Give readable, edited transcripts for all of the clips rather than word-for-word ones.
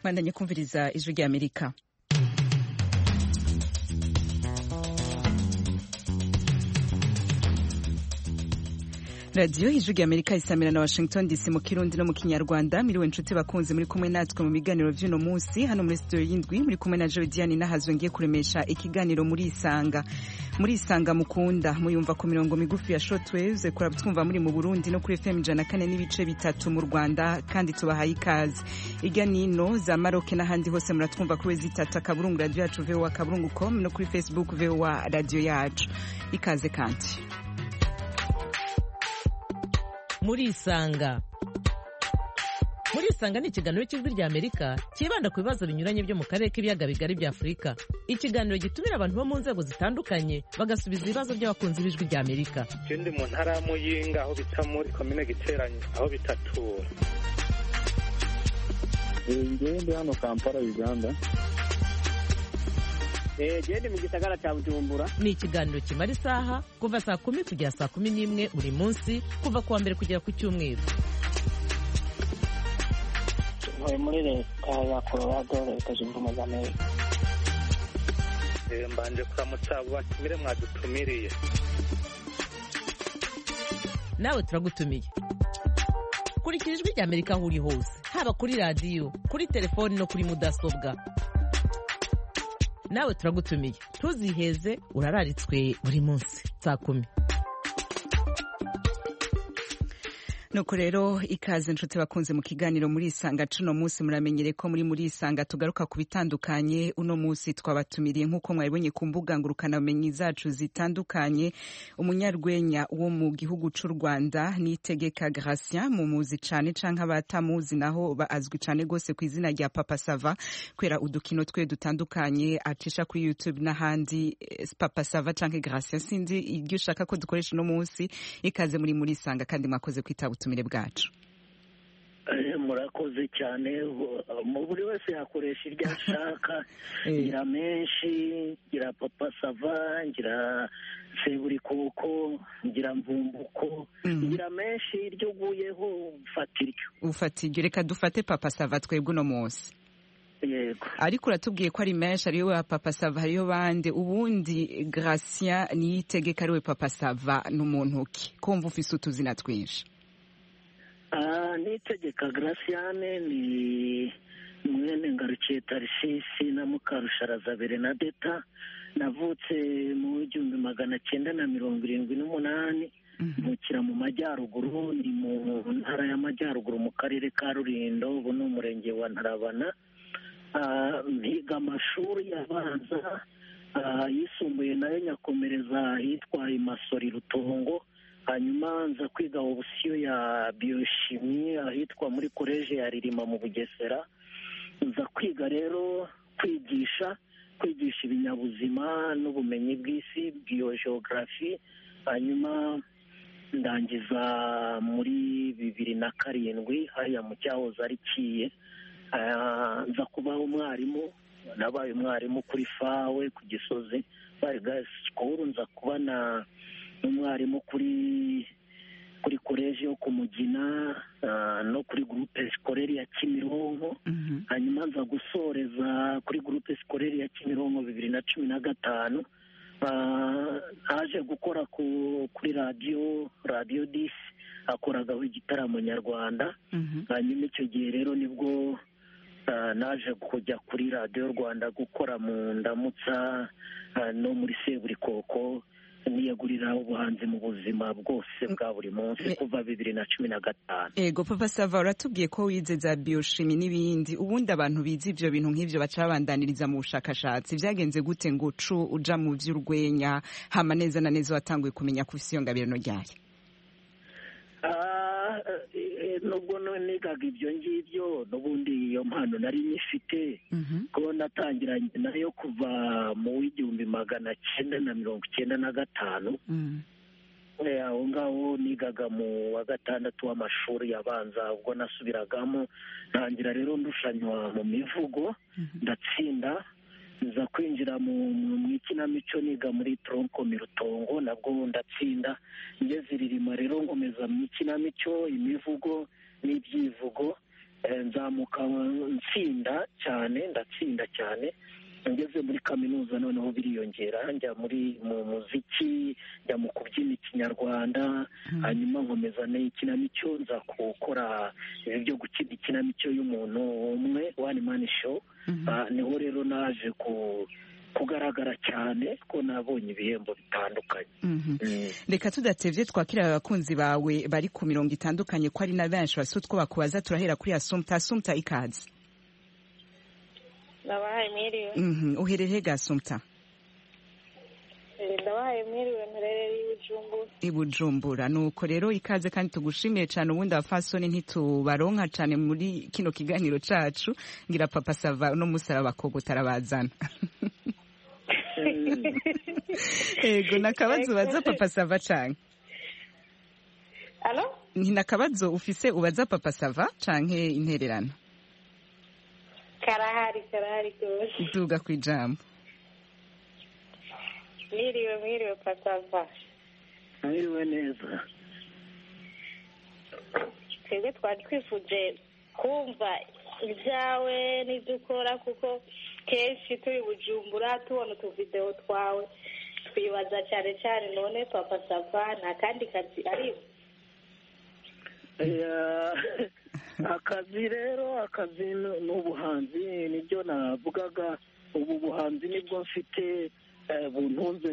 Bandanye kumviriza ijwi rya Amerika. Radio ijwi rya Amerika isamira na Washington DC mu Kirundi no mu Kinyarwanda. Miriwe nshuti bakunze muri kumwe natwe mu biganiro vy'uno munsi hano muri studio y'indwi muri kumwe na Jodiane Nahazwe ngiye kuremesha ikiganiro muri Isanga. Muri Isanga mukunda muyumva ku mirongo migufi ya shortwaves kurabutwumva muri mu Burundi no kuri FM 104 n'ibice bitatu mu Rwanda kandi tubahaye ikaze. Irya nino za Maroc n'ahandi hose muratwumva kuri zitata kaburungu radio yacu VOA kaburungu.com no kuri Facebook VOA radio yacu. Ikaze kandi. Muri Isanga ni ikiganiro cy'ijwi rya Amerika kibanda ku bibazo binyuranye byo mu karere k'ibiyaga bigari bya Afurika. Ikiganiro gitumira abantu bo mu nzego zitandukanye bagasubiza ibibazo by'abakunzi b'ijwi rya Amerika. Ndi mu ntara y'Amuyinga aho bita muri komine Giteranye aho bitatura. Ndi hano Kampala Uganda. Ndi mu gisagara cya Bujumbura. Ni ikiganiro kimara isaha kuva saa 10 kugera saa 11 buri munsi kuva kuwa mbere kugera ku cyumweru. Muri leta ya Colorado leta zunze ubumwe za Amerika. Mbanje kuramutsa batumire mwadutumiriye. Nawe turagutumiye. Kurikira ijwi rya Amerika aho uri hose haba kuri radio, kuri telefone no kuri mudasobwa. Nawe turagutumiye tuziheze urararitswe buri munsi saa 10. Nuko rero ikaze nshuti bakunze mu kiganiro muri Isanga cuno munsi muramenyere ko muri Isanga tugaruka ku bitandukanye. Uno munsi twabatumiriye nkuko mwabibonye ku mbuga ngurukana bumenyi zacu zitandukanye umunyarwenya wo mu gihugu c'u Rwanda Niyitegeka Gratien mu muzi cane canke abatamuzi naho baazwi cane gose ku izina rya Papa Sava kwera udukino twe dutandukanye acisha kuri YouTube n'ahandi. Papa Sava canke Gratien sinzi iryo ushaka ko dukoresha no munsi. Ikaze muri Isanga kandi mwakoze kwitaba ubutumire bwacu. Murakoze cyane buri wese yakoresha iryo ashaka. Ngira menshi, ngira Papa Sava, ngira Seburi Koko, ngira Mvumbuko, ngira menshi iryo guyeho ufatiryo. Reka dufate Papa Sava twebwe no munsi. Yego. Ariko uratubwiye ko ari menshi ariyo wa Papa Sava hariyo bande ubundi Gratien Niyitegeka ariwe Papa Sava n'umuntu ki kumva ufise utuzina twinshi. Niyitegeka Graciane ni mwene Ngarukiye Tarisisi na Mukarusharaza Bernadetta. Navutse mu 1978 mukira mu majyaruguru ni mu ntara y'amajyaruguru mu karere ka Rulindo ubu ni umurenge wa Ntarabana. Mpiga amashuri yabanza yisumbuye nayo nyakomereza hitwa Imasori Rutongo. Hanyuma nza kwiga obusiyo ya biochimie ahitwa muri college ya Ririma mu Bugesera. Nza kwiga rero kwigisha ibinyabuzima n'ubumenyi bw'isi biogeography. Hanyuma ndangiza muri 2007 hariya mu cyahoze ari Kiye. Nza kuba umwarimu, nabaye umwarimu kuri Fawe ku Gisozi bari gasikuru. Nza kuba na umwarimu kuri college yo Kumugina no kuri groupe scolaire ya Kimironko. Hanyuma nza gusoreza kuri groupe scolaire ya Kimironko 2015. Aje gukora kuri radio 10 akoragaho igitaramo nyarwanda. Hanyuma icyo gihe rero nibwo naje kujya kuri radio Rwanda gukora mu ndamutsa no muri Seburi Koko niyagurira ubuhanzi mu buzima bwose bwa buri munsi kuva 2015. Ego Papa Sava uratubwiye ko wize za biochimie n'ibindi ubundi abantu bize ivyo bintu nk'ivyo baca bandaniriza mu bushakashatsi byagenze gute ngo uja mu vy'urwenya hama neza na neza watanguye kumenya ku isi yo ngabirano ryaye? Nubwo nigaga ibyo ngibyo n'ubundi iyo mpano nari nyifite ko natangiranye nayo kuva mu 1995. Aho ngaho nigaga mu wa gatandatu w'amashuri abanza ubwo nasubiragamo ntangira rero ndushanywa mu mivugo ndatsinda. Nza kwinjira mu ikinamico niga muri Tronko Mirutongo nabwo ndatsinda. Ngeze Ririma rero nkomeza mu ikinamico imivugo n'ibyivugo nzamuka ndatsinda cyane ngeze muri kaminuza noneho biriyongera njya mu muziki, njya mu kubyina ikinyarwanda, hanyuma nkomeza n'ikinamico, nza gukora ibi byo gukina ikinamico y'umuntu umwe, one man show. Niho rero naje kugaragara cyane ko nabonye ibihembo bitandukanye. Reka tudatevye twakira abakunzi bawe bari ku mirongo itandukanye ko ari na benshi bafite utwo bakubaza. Turahera kuri Assumpta ikaze. Ndabahaye mwiriwe. Uherereye ga Assumpta? Ndabahaye mwiriwe, mperereye i Bujumbura. Nuko rero ikaze kandi tugushimiye cyane. Ubundi abafasoni ntitubaronka cyane muri kino kiganiro cacu, ngira papa sava no musaraba ko gutarabazana. Ego nakabazo baza papa sava canke? Allo? Ni nakabazo ufise ubaza papa sava canke intererano? Karahari kose. Duga kwijambo. Mwiriwe pasava. Mwiriwe neza. Twebwe twari twifuje kumva ibyawe n'ibyo ukora, kuko kenshi turi Bujumbura tubona utuvideo twawe twibaza cyane cyane none papa sava nta kandi kazi ari. Akazi n'ubuhanzi nibyo navugaga. Ubu buhanzi nibwo mfite buntunze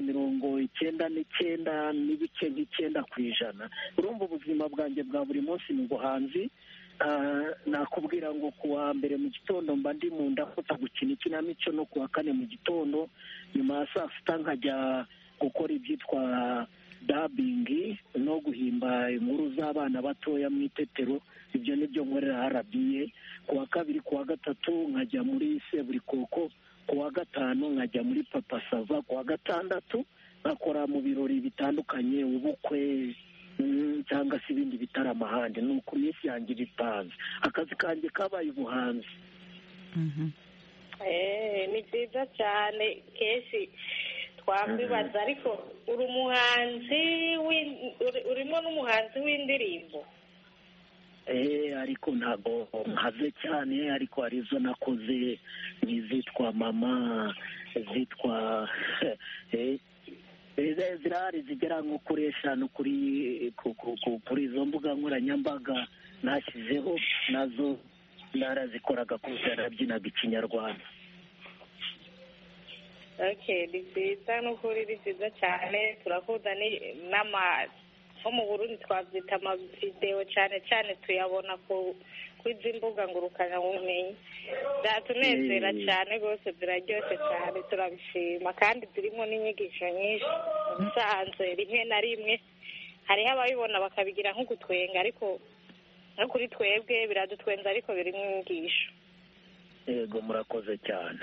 99 n'ibice nk'icyenda ku ijana. Urumva ubuzima bwanjye bwa buri munsi ni ubuhanzi. Nakubwira ngo kuwa mbere mu gitondo mba ndi mu ndafata gukina ikinamico, no kuwa kane mu gitondo nyuma ya saa sita nkajya gukora ibyitwa dubbing no guhimba inkuru z'abana batoya mu itetero. Ibyo nibyo nkorera RBA. Kuwa kabiri kuwa gatatu nkajya muri Seburikoko, kuwa gatanu nkajya muri papa sava, kuwa gatandatu nkakora mu birori bitandukanye, ubukwe cyangwa se ibindi bitaramo ahandi. Ni uko iminsi yanjye bipanze. Akazi kanjye kabaye ubuhanzi. Ni byiza cyane. Kenshi twakwibaza ariko uri umuhanzi urimo n'umuhanzi w'indirimbo. Ariko ntabwo nkaze cyane, ariko hari izo nakoze n'izitwa mama, zitwa zirahari zigera nko kuri 5 kuri izo mbuga nkoranyambaga nashyizeho, nazo narazikoraga kuko narabyinaga ikinyarwanda. Ni byiza n'ukuri, ni byiza cyane. turakunda nko mu Burundi twabyita amavideo cyane cyane, tuyabona kuri izi mbuga ngurukanabumenyi. Byatunezera cyane rwose, ziraryoshye cyane, turabishima, kandi zirimo n'inyigisho nyinshi. Ubusanzwe rimwe na rimwe hariho ababibona bakabigira nko gutwenga, ariko no kuri twebwe biradutwenza, ariko birimo inyigisho. Yego, murakoze cyane.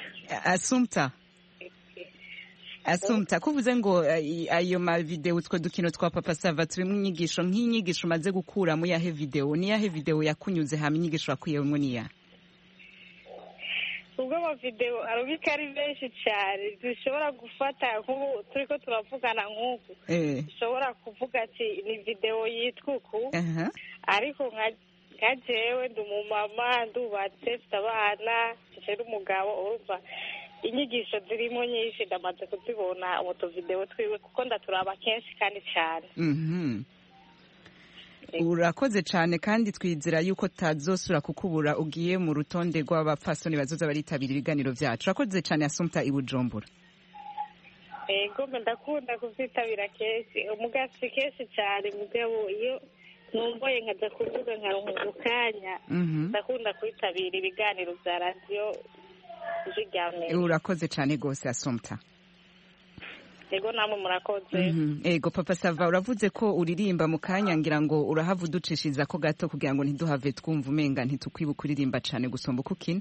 Assumpta kuvuze ngo ayo ma video utwo dukino twa papa sava turimo inyigisho, nk'inyigisho umaze gukura mu yahe video? Ni yahe video yakunyuze hamwe inyigisho wakuyemo niya? Ubwo amavideo arubika ari benshi cyane, dushobora gufata nk'ubu turiko turavugana nk'uku, dushobora kuvuga ati ni video yitwa uku, ariko nka jewe ndi umumama, ndubatse, mfite abana, mfite n'umugabo. Urumva inyigisho zirimo nyinshi, ndamaze kuzibona mu tuvideo twiwe kuko ndaturaba kenshi kandi cyane. Urakoze cyane, kandi twizera yuko tazosura kukubura ugiye mu rutonde rw'abapfasoni bazoza baritabira ibiganiro byacu. Urakoze cyane Assumpta i Bujumbura. Ego, ndakunda kuzitabira kenshi, umugasi kenshi cyane. Mugabo iyo numboye nkaza kuvuga nkaronka kanya, ndakunda kwitabira ibiganiro bya radio. Urakoze cyane gose Assumpta. Ego, namwe murakoze. Ego papa sava, uravuze ko uririmba mu kanya, ngira ngo urahava uducishiza ko gato kugira ngo ntiduhave twumva umenga ntitukwibuka kuririmba cyane gusomba kukina.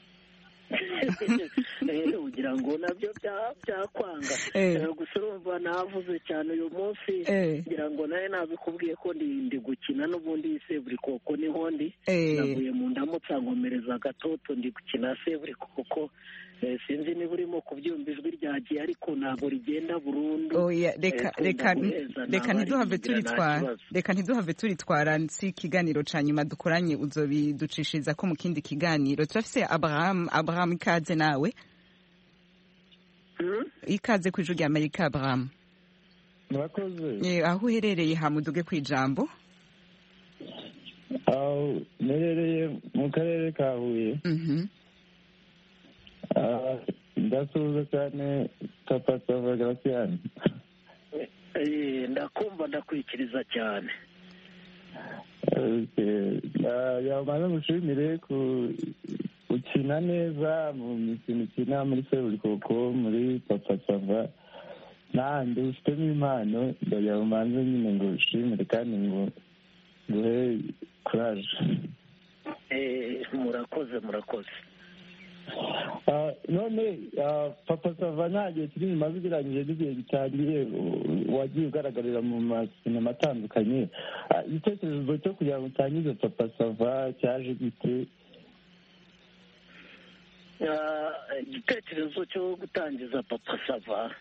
Ugira ngo nabyo byakwanga. Gusa urumva navuze cyane uyu munsi, ngira ngo nawe nabikubwiye ko ndi gukina n'ubundi Seburikoko niho ndi. Navuye mu ndamutsa nkomereza gatoto ndi gukina Seburikoko. sinzi niba urimo kubyumva ijwi ryagiye ariko ntabwo rigenda burundu. oya reka ntiduhave turitwara si ikiganiro ca nyuma dukoranye uzobiducishiriza ko mu kindi kiganiro. turafise Abraham ikaze nawe. Ikaze ku ijwi rya Amerika Abraham. murakoze. aho uherereye hamuduge ku ijambo. Nerereye mu karere ka Huye. Ndasuhuza cyane Papa Sava Graciane. Ndakumva ndakwikiriza cyane. Yamaze gushimire gukina neza mu mikino ikina muri Seburikoko muri Papa Sava n'ahandi ufitemo impano ndayamanze nyine ngo ushimire kandi ngo nguhe kuraje. Murakoze. None Papa Sava nta gihe kiri bimaze ugereranyije n'igihe gitangiye wagiye ugaragarira mu masinema atandukanye. Igitekerezo cyo kugira ngo utangize Papa Sava cyaje gite? Igitekerezo cyo gutangiza Papa Sava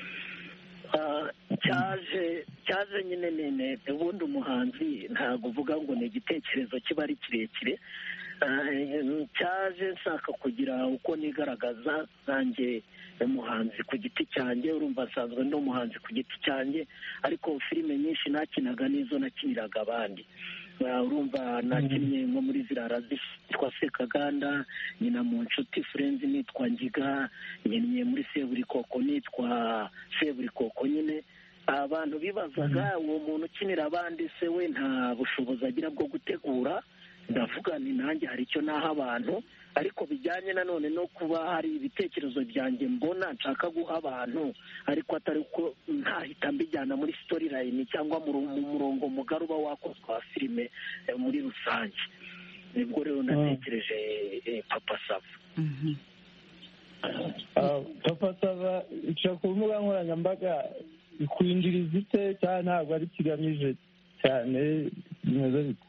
cyaje nyine nene. Ubundi umuhanzi ntabwo uvuga ngo ni igitekerezo kiba ari kirekire. Cyaje nshaka kugira uko nigaragaza nanjye umuhanzi ku giti cyanjye. Urumva asanzwe ndi umuhanzi ku giti cyanjye, ariko filime nyinshi nakinaga n'izo nakiniraga abandi. Urumva nakinnye nko muri zirara zitwa Sekaganda, nyina mu nshuti Friends nitwa Ngiga, nkinnye muri Seburikoko nitwa Seburikoko nyine. Abantu bibazaga uwo muntu ukinira abandi se we nta bushobozi agira bwo gutegura. Ndavuga ni nanjye hari icyo naha abantu, ariko bijyanye nanone no kuba hari ibitekerezo byanjye mbona nshaka guha abantu, ariko atari ko ntahita mbijyana muri storyline cyangwa mu murongo mugari uba wakozwe wa filime muri rusange. Nibwo rero natekereje Papa Sava. Papa Sava ica ku mbuga nkoranyambaga ikwinjiriza ite cyane ntabwo ari kigamije cyane bimeze bite?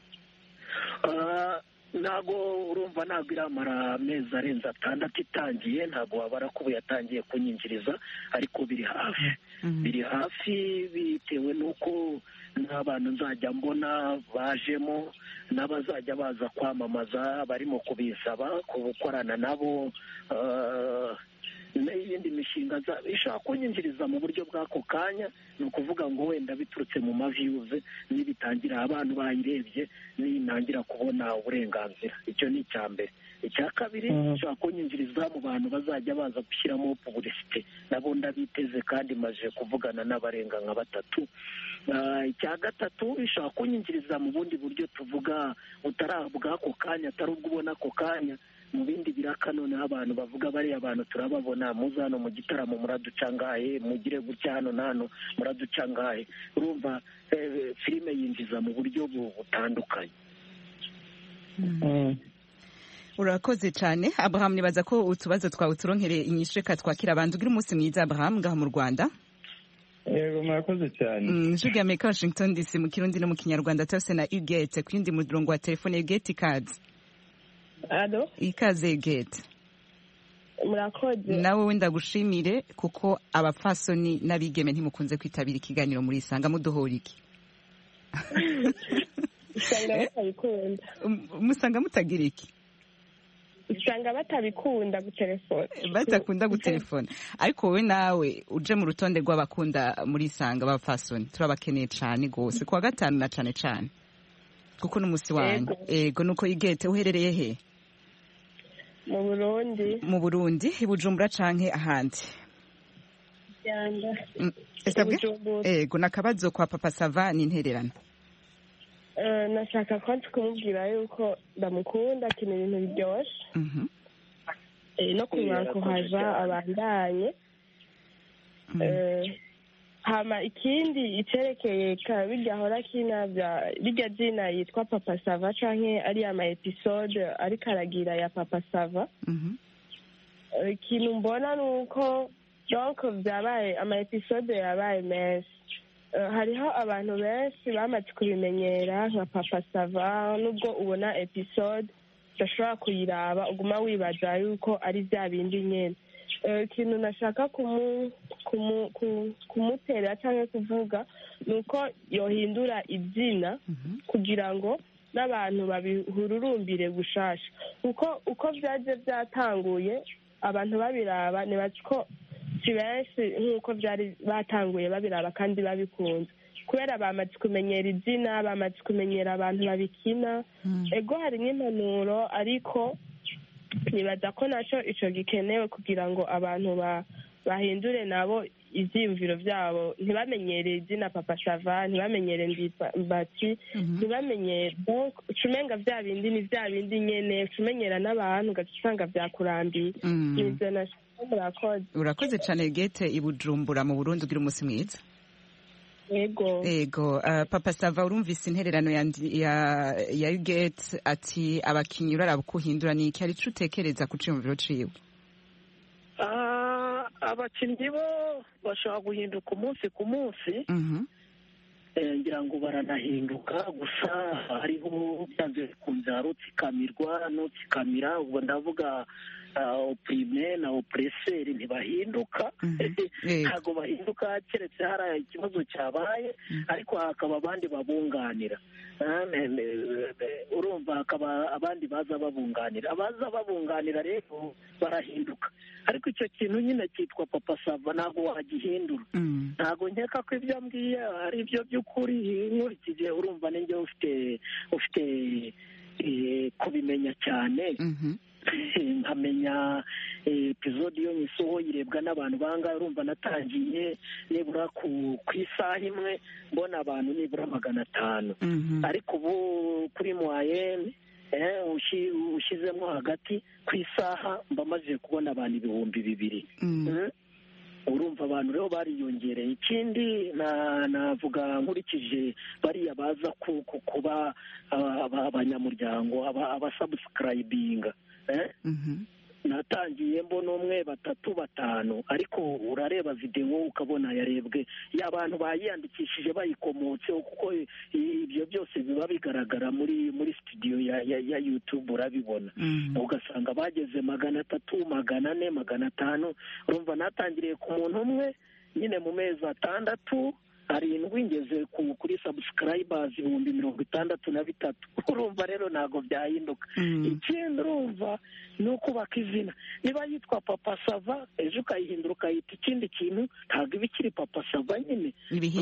Ntabwo urumva ntabwo iramara amezi arenze 6 itangiye. Ntabwo wabara ko ubu yatangiye kunyinjiriza, ariko biri hafi bitewe n'uko n'abantu nzajya mbona bajemo n'abazajya baza kwamamaza barimo kubisaba gukorana nabo, n'iyindi mishinga ishaka kunyinjiriza mu buryo bw'ako kanya. Ni ukuvuga ngo wenda biturutse mu maviyuze nibitangira abantu bayirebye nintangira kubona uburenganzira. Icyo ni icya mbere. Icya kabiri ishaka kunyinjiriza mu bantu bazajya baza gushyiramo publicité, nabo ndabiteze kandi maje kuvugana n'abarenga nka 3. Icya gatatu ishaka kunyinjiriza mu bundi buryo tuvuga utarabwa ako kanya, atari ubwo ubona ako kanya. Mu bindi biraka noneho abantu bavuga bariya abantu turababona muza hano mu gitaramo muraducangaye, mugire gutya hano nano muraducangaye. Urumva filime yinjiza mu buryo butandukanye. Urakoze cyane Abraham. Nibaza ko utubazo twawe turonkereye inyishu. Reka twakira abantu. Ugira umunsi mwiza Abraham ngaha mu Rwanda. Yego murakoze cyane. Ijwi rya Amerika Washington DC mu Kirundi no mu Kinyarwanda. Tose na Ugate ku yindi murongo wa telefone. Ugate ikaze. Alo? Ikaze Ugate. Murakoze. Nawe wenda gushimire kuko abapfasoni n'abigeme ntimukunze kwitabira ikiganiro muri Isanga. Mudohora iki? Usanga batabikunda. Musanga mutagira iki? Usanga batabikunda gutelefona. Batakunda gutelefona. Ariko wowe nawe uje mu rutonde rw'abakunda muri Isanga b'abapfasoni. Turabakeneye cyane gose kuwa gatanu na cyane kuko n'umusi wanyu. Ego nuko Ugate uherereye he? Mu Burundi. Mu Burundi i Bujumbura canke ahandi? Ego nakabazo kwa Papa Sava ni intererano. Nashaka ko kumubwira yuko ndamukunda akina ibintu biryoshe. No kumwankuhaja abandanye. Hama ikindi iterekeye kabirya hora kina bijya zina yitwa Papa Sava canke ari ama episode ariko aragira ya Papa Sava. Ikintu mbona nuko donc byabaye ama episode yabaye menshi. Hariho abantu benshi bamaze kubimenyera nka Papa Sava, nubwo ubona episode udashobora kuyiraba uguma wibaza yuko ari bya bindi nyine. Ikintu nashaka kumutera cyangwa kuvuga ni uko yohindura izina kugira ngo n'abantu babihururumbire gushasha, kuko uko byaje byatanguye abantu babiraba ntibazi ko si benshi nk'uko byari batanguye babiraba kandi babikunze, kubera bamaze kumenyera izina, bamaze kumenyera abantu babikina. Ego hari n'impanuro ariko nibaza ko nacyo icyo gikenewe kugira ngo abantu bahindure nabo ibyiyumviro byabo, ntibamenyere izina Papa Sava, ntibamenyere Ndimbati, ntibamenyere ucumenga bya bindi ni bya bindi nyene, ucumenyera n'abantu ugaca usanga byakurambiye. Nivyo nashaka. Murakoze. Urakoze cyane Gete i Bujumbura mu Burundi, ugira umunsi mwiza. Ego Papa Sava, urumvise intererano ya Gete ati abakinyi uraraba uko uhindura, ni iki arico utekereza ku ciyumviro ciwe? Abakinnyi bo bashobora guhinduka umunsi ku munsi, ngira ngo baranahinduka, gusa hariho byanze bikunze hari utsikamirwa n'utsikamira, ubwo ndavuga oprime na opreseri ntibahinduka. Ntabwo bahinduka keretse hari ikibazo cyabaye, ariko hakaba abandi babunganira. Urumva hakaba abandi baza babunganira, abaza babunganira rero barahinduka, ariko icyo kintu nyine cyitwa Papa Sava ntabwo wagihindura. Ntabwo nkeka ko ibyo mbwiye ari byo by'ukuri, nkurikije urumva ninjye ufite kubimenya cyane, nkamenya episode iyo nyisohoye irebwa n'abantu bangahe. Urumva natangiye nibura ku isaha imwe mbona abantu nibura 500, ariko ubu kuri moyenne ushyizemo hagati ku isaha mba maze kubona abantu 2,000. Urumva abantu rero bariyongereye. Ikindi navuga nkurikije bariya baza kuba abanyamuryango abasubscribinga, natangiye mbona 1, 2, 5, ariko urareba videwo ukabona yarebwe y'abantu bayiyandikishije bayikomotseho, kuko ibyo byose biba bigaragara muri studio ya YouTube, urabibona. Ugasanga bageze 300, 400, 500. Urumva natangiriye ku muntu umwe nyine mu mezi 6 7 ngeze kuri subscribers 63,000. Urumva rero ntabwo byahinduka. Ikindi urumva ni ukubaka izina. Niba yitwa Papa Sava ejo ukayihindura ukayita ikindi kintu, ntabwo iba ikiri Papa Sava nyine,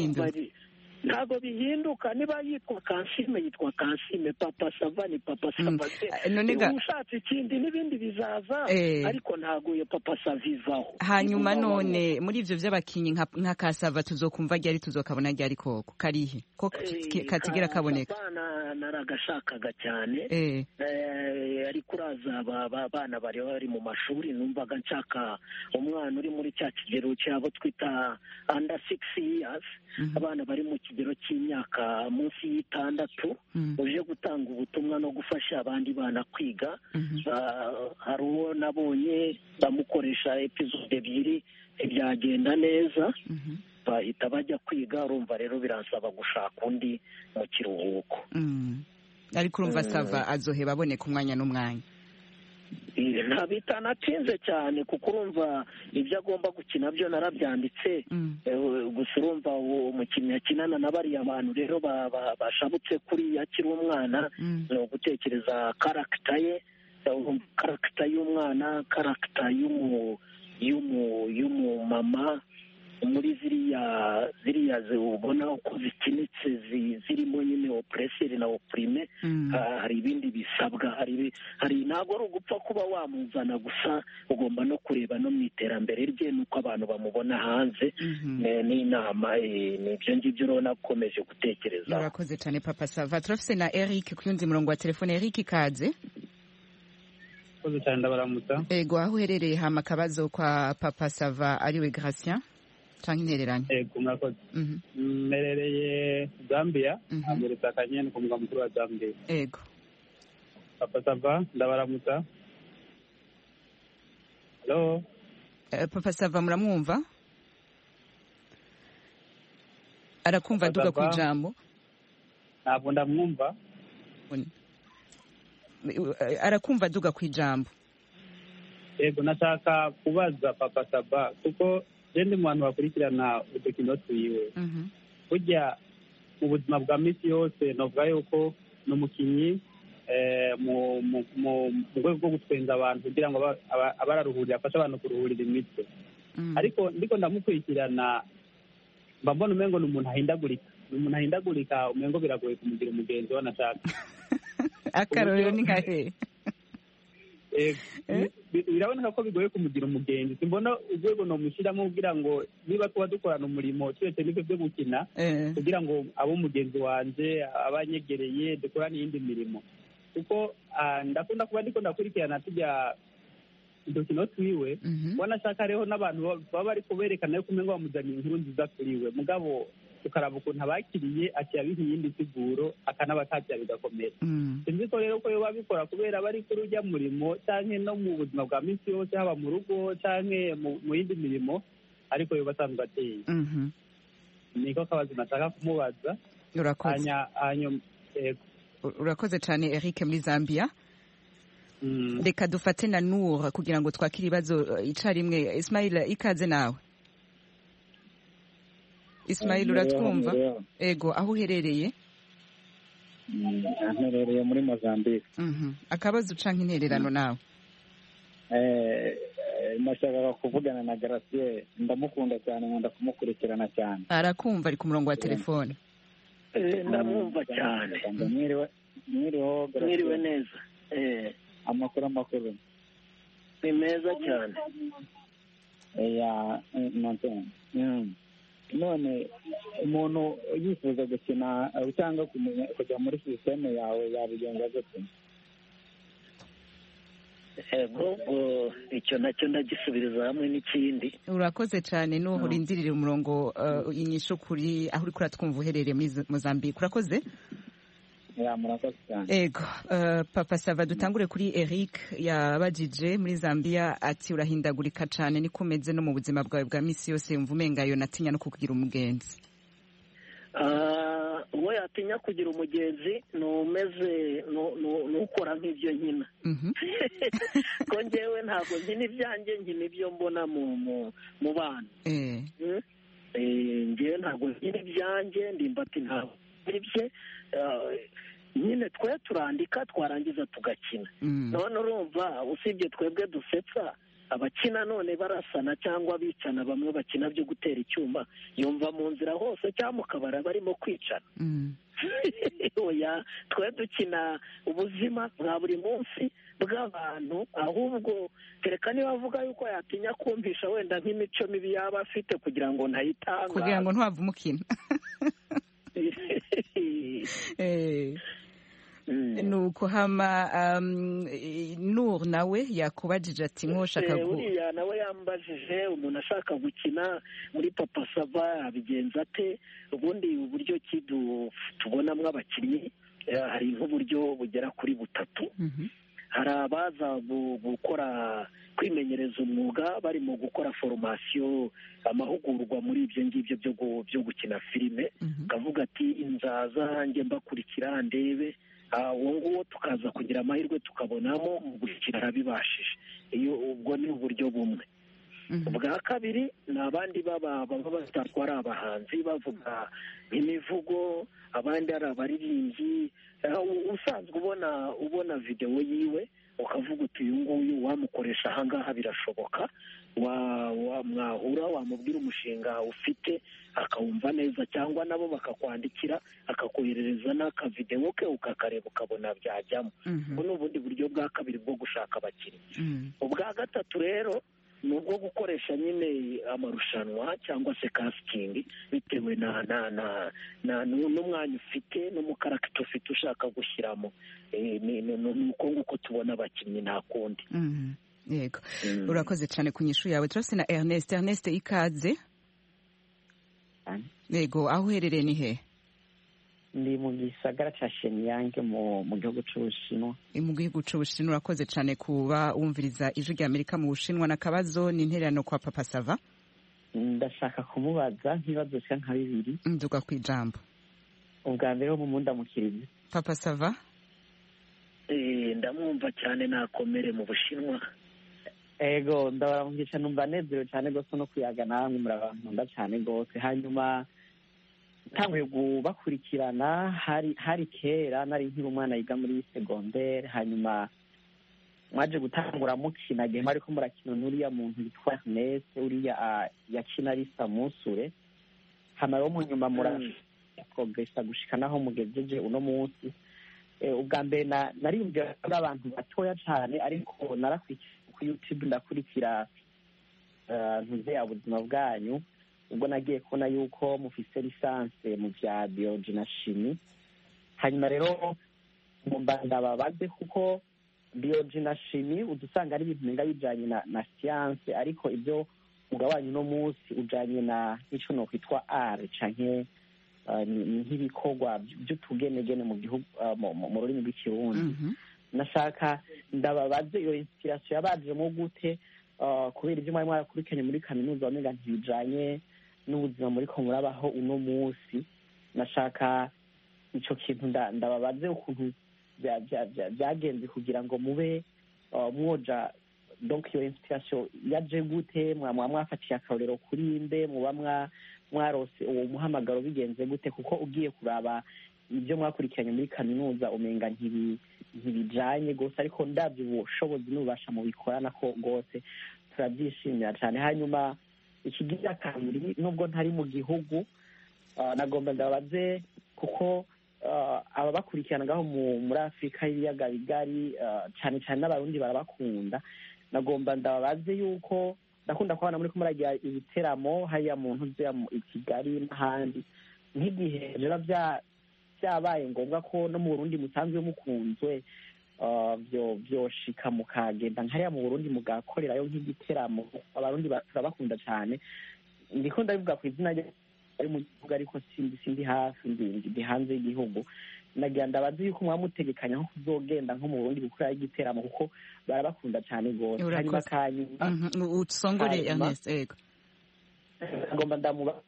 ntabwo bihinduka. Niba yitwa Kansime yitwa Kansime, Papa Sava ni Papa Sava. Ushatse ikindi n'ibindi bizaza, ariko ntabwo iyo Papa Sava ivaho. Hanyuma none muri ivyo vy'abakinyi nka Kasava tuzokumva ryari, tuzokabona ryari koko karihe ko katigera kaboneka? Naragashakaga cyane, ariko uraza abana bari mu mashuri, numvaga nshaka umwana uri muri cya kigero cyabo twita under 6 years, abana bari mu kigero cy'imyaka munsi y'6, uje gutanga ubutumwa no gufasha abandi bana kwiga. Hari uwo nabonye bamukoresha episode 2 ibyagenda neza, bahita bajya kwiga. Urumva rero biransaba gushaka undi mu kiruhuko, ariko urumva Sava azoheba aboneka umwanya n'umwanya. Bitanatinze cyane, kuko urumva ibyo agomba gukina byo narabyanditse. Gusa urumva umukinnyi akinana na bariya bantu rero bashabutse kuri akiri umwana, ni ugutekereza karagita ye, karagita y'umwana, karagita y'umumama, muri ziriya ubona uko zikinitse zirimo nyine opreseri na oprime. Hari ibindi bisabwa, hari ntabwo ari ugupfa kuba wamuzana gusa, ugomba no kureba no mu iterambere rye nuko abantu bamubona hanze. N'inama n'ibyo ngibyo rero nakomeje gutekereza. Urakoze cyane Papa Sava. Turafise na Eric ku yundi murongo wa telefone. Eric kaze. Urakoze cyane, ndabaramutsa. Ego, aho uherereye hama akabazo kwa Papa Sava ariwe Gratien canke intereranye? Ego, murakoze. Mmerereye Zambia, amurutsa Kanyeni ku mugwa mukuru wa Zambia. Ego. Papa Sava, ndabaramutsa. Hello. Papa Sava muramwumva? Arakumva duga ku ijambo? Ntabwo ndamwumva. arakumva duga ku ijambo. yego nashaka kubaza papa Saba kuko ndi mu bantu bakurikirana udukino twiwe burya mu buzima bwa misi yose novuga yuko ni umukinnyi mu rwego rwo gutwenza abantu kugira ngo abararuhurira afashe abantu kuruhurira imitwe ariko ndiko ndamukurikirana mba mbona umengo ni umuntu ahindagurika umengo biragoye kumugira umugenzi we anashaka akarorero ni nkahe biraboneka ko bigoye kumugira umugenzi simbona urwego nomushyiramo kugira ngo niba tuba dukorana umurimo turetse n'ibyo byo gukina kugira ngo abe umugenzi wanje abanyegereye dukorane iyindi mirimo kuko ndakunda kuba ndiko ndakurikirana tujya udukino twiwe wanashaka rero n'abantu baba bari kuberekana yuko umengo bamuzaniye inkuru nziza kuri we mugabo tukaraba ukuntu abakiriye akiyabiha iyindi siguro akanabatatira bigakomera sinzi ko rero ko yoba bikora kubera bari kuri ujya murimo canke no mu buzima bwa minsi yose haba mu rugo canke mu yindi mirimo ariko yoba asanzwe ateye niko kabazo nashaka kumubaza urakoze cane Eric muri Zambia. Reka dufate na Nour kugira ngo twakire ibibazo icarimwe. Ismail ikaze nawe. Ismail uratwumva? Ego aho uherereye? Nherereye muri Mozambique. Akabazo canke intererano nawe? Nashakaga kuvugana na Gracier ndamukunda cyane nkunda kumukurikirana cyane. Arakumva ari ku murongo wa telefone. Ndamwumva cyane. Mwiriwe neza. Amakuru ni meza cyane. None umuntu yifuza gukina cyangwa kujya muri sisiteme yawe yabigenza gute? Icyo nacyo ndagisubiriza hamwe n'ikindi. Urakoze cyane n'uwo urindirira umurongo inyishu kuri aho uri kuratwumva uherereye muri Mozambique. Urakoze? Murakoze cyane. Ego papa Sava dutangure kuri Eric yabajije muri Zambia ati urahindagurika cyane niko umeze no mu buzima bwawe bwa misi yose yumva umenga yo natinya no kukugira umugenzi. Uwo yatinya kugira umugenzi numeze nukora nk'ibyo nkina ko njyewe ntabwo nkina ibyanjye nkina ibyo mbona mu bana njyewe ntabwo nkina ibyanjye ndimbati ntabwo ibye nyine twe turandika twarangiza tugakina none urumva usibye twebwe dusetsa abakina none barasana cyangwa bicana bamwe bakina byo gutera icyuma yumva mu nzira hose cyangwa mu kabara barimo kwicana oya twe dukina ubuzima bwa buri munsi bw'abantu ahubwo kereka niba avuga yuko yatinya kumvisha wenda nk'imico mibi yaba afite kugira ngo ntayitanga kugira ngo ntuhave umukina nuko hama Nour nawe yakubajije ati nkoshaka uriya nawe yambajije umuntu ashaka gukina muri Papa Sava abigenza ate ubundi uburyo ki tubonamwo abakinnyi hari nk'uburyo bugera kuri butatu hari abaza gukora kwimenyereza umwuga barimo gukora formation amahugurwa muri ibyo ngibyo byo gukina filime kavuga ati inzaza njye mbakurikira ndebe uwo nguwo tukaza kugira amahirwe tukabonamo mu gukina bibashije iyo ubwo ni uburyo bumwe ubwa kabiri ni abandi baba batatwara abahanzi bavuga imivugo abandi ari abaririmbyi usanzwe ubona videwo yiwe ukavuga uti uyu nguyu wamukoresha ahangaha birashoboka mwahura wamubwira umushinga ufite akawumva neza cyangwa nabo bakakwandikira akakoherereza n'akavidewo ke ukakareba ukabona byajyamo ubu ni ubundi buryo bwa kabiri bwo gushaka abakinnyi ubwa gatatu rero ni ubwo gukoresha nyine amarushanwa cyangwa se casting bitewe n'umwanya ufite n'umukarakita ufite ushaka gushyiramo ni uko nguko tubona abakinnyi nta kundi yego urakoze cyane ku nyishu yawe turase na Ernest ikaze yego aho uherereye ni he? Ndi mu gisagara cya Shenyang mu gihugu cy'Ubushinwa. Mu gihugu cy'Ubushinwa urakoze cyane kuba wumviriza ijwi rya Amerika mu Bushinwa n'akabazo n'intererano kwa Papa Sava. Ndashaka kumubaza nk'ibibazo bisa nka bibiri. Nduga ku ijambo. Ubwa mbere wo mu ndamukiriza. Papa Sava? ndamwumva cyane nakomere mu Bushinwa. Ego ndabaramukisha numva nezerewe cyane rwose no kuyaga namwe murabankunda cyane rwose. Hanyuma ntanguye kubakurikirana hari kera nari nkiri umwana yiga muri segondere, hanyuma mwaje gutangura mukina gihe ariko murakina n'uriya muntu yitwa Ernest uriya yakina ari Samusure, hama rero mu nyuma progressa gushika naho mugejeje uno munsi. Ubwa mbere nariyumvira kuri abantu batoya cyane, ariko narakurikira ku YouTube ndakurikira ntuze ya buzima bwanyu, ubwo nagiye kubona yuko mufise lisanse mu vya biology na chimie. Hanyuma rero ndababaze kuko biology na chimie udusanga ari ibintu nenga bijanye na science, ariko ibyo mugabanyu no munsi ujanye na ico no kwitwa art canke ni nk'ibikorwa by'utugenegene mu gihugu mu rurimi rw'ikirundi. Nashaka ndababaze iyo inspiration yabajemo gute, kubera ibyo mwari mwarakurikiranye muri kaminuza wamenga ntibijanye n'ubuzima muri ko murabaho uno munsi. Nashaka ico kintu ndababaze ukuntu byagenze kugira ngo mube mwoja, donc iyo inspiration yaje gute, mwafatiye akarorero kuri nde, muba mwarose uwo muhamagaro bigenze gute, kuko ugiye kuraba ibyo mwakurikiranye muri kaminuza umenga ntibijanye gose, ariko ndabyo ubushobozi n'ububasha mu bikorana ko gose turabyishimira cyane. Hanyuma ikigira kabiri, nubwo ntari mu gihugu, nagomba ndabaze kuko aba bakurikirana ngaho muri Afurika y'ibiyaga bigari cyane cyane n'abarundi barabakunda, nagomba ndababaze yuko ndakunda kubona muri ko muragira ibiteramo hariya mu ntuze i Kigali n'ahandi, nk'igihe rero byabaye ngombwa ko no mu Burundi musanzwe mukunzwe, byoshika mukagenda nkariya mu Burundi mugakorerayo nk'igiteramo. Abarundi turabakunda cyane, ndiko ndabivuga ku izina ari mu gihugu ariko sindi hafi, ndi hanze y'igihugu. Nagira ndabazi yuko mwamutegekanya nko kuzogenda nko mu Burundi gukorera igiteramo kuko barabakunda cyane gose. Hanyuma kanyuma utsongore Ernest, ego ngomba ndamubaza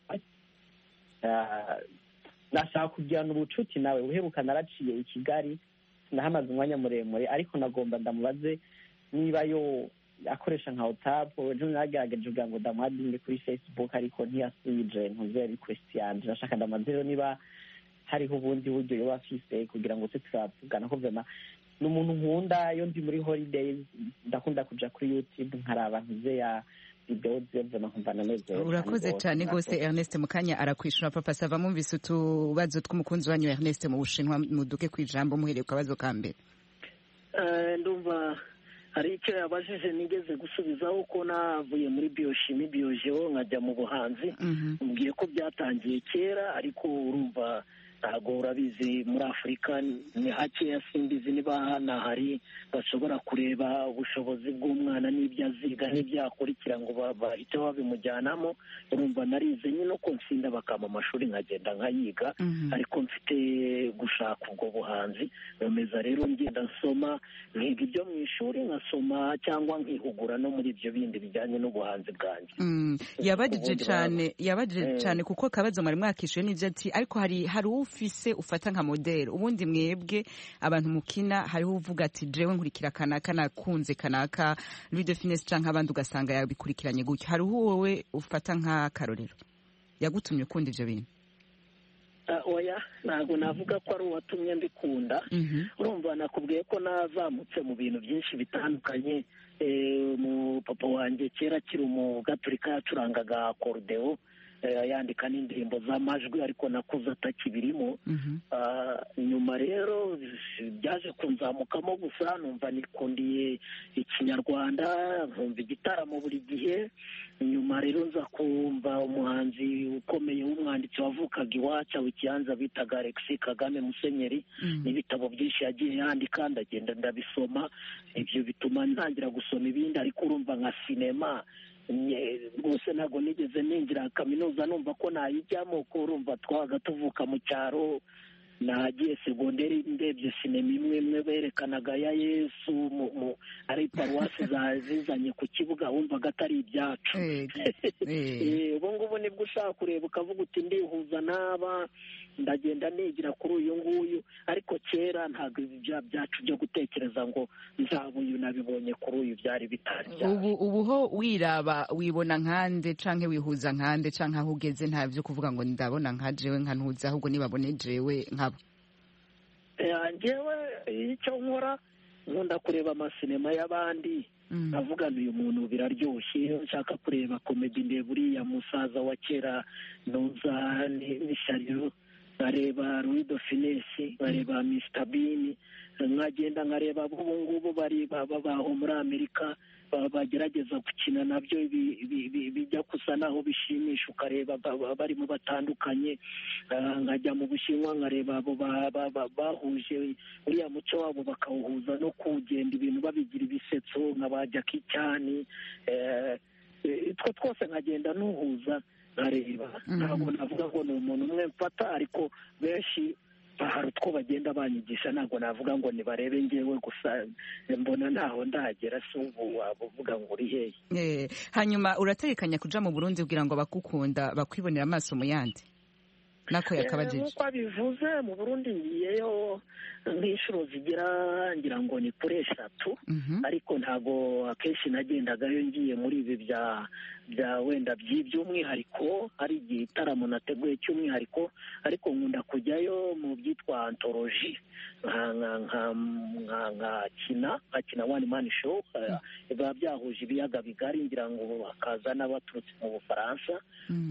nashaka kugirana ubucuti nawe, uheruka naraciye i Kigali sinahamaze umwanya muremure, ariko nagomba ndamubaze niba yo akoresha nka WhatsApp. Ejo nagerageje kugira ngo ndamuadinge kuri Facebook ariko ntiyasubije ntuze request yanje. Nashaka ndamaze rero niba hariho ubundi buryo yoba afise kugira ngo turavugana ko vema n'umuntu nkunda. Iyo ndi muri holidays ndakunda kuja kuri YouTube nkaraba ntuze ya video vema nkumva nanezerewe. Urakoze cyane gose Ernest. Mukanya arakwishura Papa Sava, mumvise utubazo tw'umukunzi wanyu Ernest mu Bushinwa, muduke kwijambo muhereye ku kabazo ka mbere. Ndumva hari icyo yabajije nigeze gusubizaho ko navuye muri biochimie biogeo nkajya mu buhanzi. Mbwiye ko byatangiye kera, ariko urumva ntabwo urabizi muri Afurika ni hakeya, simbizi niba hana hari bashobora kureba ubushobozi bw'umwana n'ibyo aziga n'ibyo akurikira ngo bahite babimujyanamo. Urumva narize nyine uko nsinda bakama amashuri nkagenda nkayiga, ariko mfite gushaka ubwo buhanzi. Nkomeza rero ngenda nsoma, nkiga ibyo mu ishuri nkasoma cyangwa nkihugura no muri ibyo bindi bijyanye n'ubuhanzi bwanjye. Yabajije cyane kuko akabazo mwari mwakishuye n'ibyo ati, ariko hari ufise ufata nka model, ubundi mwebwe abantu mukina hariho uvuga ati jewe nkurikira kanaka nakunze kanaka Louis de Funès canke abandi ugasanga yabikurikiranye gutyo. Hariho wowe ufata nka karorero yagutumye ukunda ivyo bintu? Oya, ntabwo navuga ko ari uwatumye mbikunda. Urumva nakubwiye ko nazamutse mu bintu byinshi bitandukanye. Mu papa wanjye kera kiri mu Gaturika yacurangaga accordeon, yandika n'indirimbo z'amajwi, ariko nakuze atakibirimo. Nyuma rero byaje kunzamukamo gusa numva nikundiye ikinyarwanda, nkumva igitaramo buri gihe. Nyuma rero nza kumva umuhanzi ukomeye w'umwanditsi wavukaga iwacu w'ikiyanza bitaga Alexis Kagame Musenyeri, n'ibitabo byinshi yagiye yandika ndagenda ndabisoma. Ibyo bituma ntangira gusoma ibindi, ariko urumva nka sinema rwose ntabwo nigeze ninjira kaminuza numva ko nayijyamo, ko urumva twabaga tuvuka mu cyaro. Nagiye segonderi ndebye sinema imwe berekanaga ya Yesu ari paruwasi zizanye ku kibuga, wumvaga atari ibyacu. Ubu ngubu nibwo ushaka kureba ukavuga uti ndihuza n'aba, ndagenda nigira kuri uyu nguyu, ariko kera ntabwo ibi byacu byo gutekereza ngo nzaba uyu nabibonye kuri uyu byari bitari ubu ho wiraba wibona nkande canke wihuza nkande canke aho ugeze nta byo kuvuga ngo ndabona nka jewe nkantuza, ahubwo nibabone jewe nkabo. Njyewe icyo nkora nkunda kureba amasinema y'abandi, avuga uyu muntu biraryoshye, nshaka kureba komedi ndeba uriya musaza wa kera Noza n'Ishariro, nkareba Louis de Funès, nkareba Mr Bean, nkagenda nkareba abo ngubu bari babaho muri Amerika bagerageza gukina nabyo bijya gusa naho bishimisha, ukareba barimo batandukanye. Nkajya mu Bushinwa nkareba abo bahuje uriya muco wabo bakawuhuza no kugenda ibintu babigira ibisetso nka ba Jackie Chan, two twose nkagenda nuhuza nkareba. Ntabwo navuga ngo ni umuntu umwe mfata, ariko benshi hari utwo bagenda banyigisha, ntabwo navuga ngo nibarebe njyewe gusa, mbona ntaho ndagera. Si ubu waba uvuga ngo uri hehe. Hanyuma urategekanya kuja mu Burundi kugira ngo abagukunda bakwibonera amaso mu yandi? Nako yakabajije nk'uko abivuze, mu Burundi ngiyeyo nk'inshuro zigera ngira ngo ni kuri 3, ariko ntabwo akenshi nagendagayo ngiye muri ibi bya wenda by'umwihariko, hari igitaramo nateguye cy'umwihariko, ariko nkunda kujyayo mu byitwa anthology, nkakina one man show, biba byahuje ibiyaga bigari, ngira ngo hakaza n'abaturutse mu Bufaransa.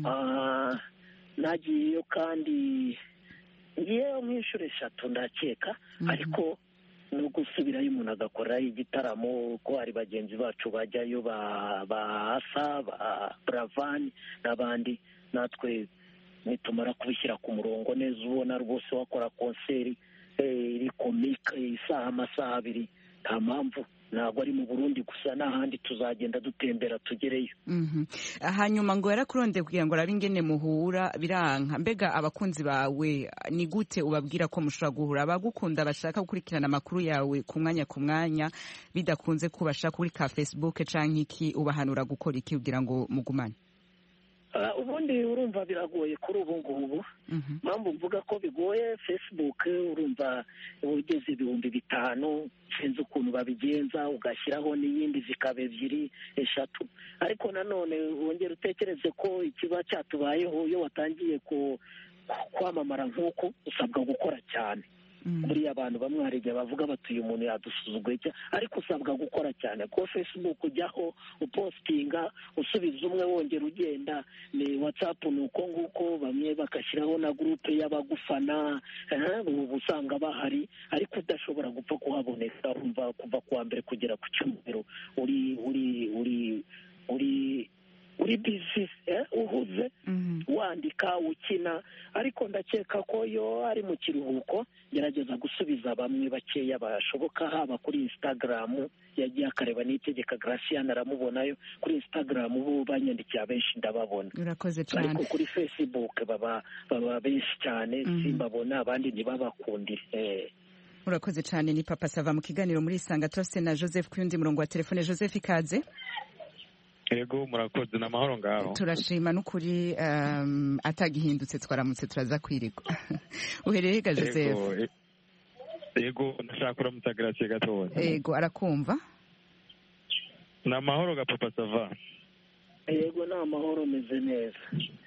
Nagiyeyo kandi ngiyeyo nk'inshuro 3 ndakeka, ariko no gusubirayo umuntu agakora igitaramo, ko hari bagenzi bacu bajyayo ba Asa, ba Bravani n'abandi. Natwe nitumara kubishyira ku murongo neza, ubona rwose wakora konseri iri komike amasaha 2, nta mpamvu. Ntabwo ari mu Burundi gusa, n'ahandi tuzagenda dutembera tugereyo. Hanyuma ngo yarakurondeye kugira ngo arabe ingene muhura biranka. Mbega abakunzi bawe ni gute ubabwira ko mushobora guhura? Abagukunda bashaka gukurikirana amakuru yawe ku mwanya bidakunze ko bashaka kuri ka Facebook canke iki, ubahanura gukora iki kugira ngo mugumane? Ubundi urumva biragoye kuri ubu ngubu. Mpamvu mvuga ko bigoye, Facebook urumva ugeze 5,000, sinzi ukuntu babigenza, ugashyiraho n'iyindi zikaba 2, 3. Ariko nanone wongera utekereze ko ikiba cyatubayeho, iyo watangiye kwamamara nk'uko, usabwa gukora cyane. Buriya abantu bamwe hari igihe bavuga bati uyu muntu yadusuzuguye, ariko usabwa gukora cyane. Ko Facebook ujyaho upostinga, usubiza umwe wongera ugenda, ni WhatsApp ni uko nguko, bamwe bagashyiraho na groupe y'abagufana, ubu usanga bahari, ariko udashobora gupfa kuhaboneka. Urumva kuva kuwa mbere kugera ku Cyumweru uri busy, uhuze, wandika, ukina. Ariko ndakeka ko yo ari mu kiruhuko, gerageza gusubiza bamwe bakeya bashoboka, haba kuri Instagram, yagiye akareba n'itegeka Graciana aramubonayo kuri Instagram, ubu banyandikiye benshi ndababona. Urakoze cyane. Ariko kuri Facebook baba benshi cyane, simbabona, abandi ntibabakundire. Urakoze cyane. Ni Papa Sava mu kiganiro muri Isanga, turafite na Joseph ku yundi murongo wa telefone. Joseph, ikaze. Yego, murakoze. n'amahoro ngaho. Turashima n'ukuri, atagihindutse twaramutse turaza kwirigwa. Uhereye ga Joseph? Yego, ndashaka kuramutsa Gracie gatoya. Yego, arakumva. n'amahoro ga Papa Sava? Yego, n'amahoro, meze neza.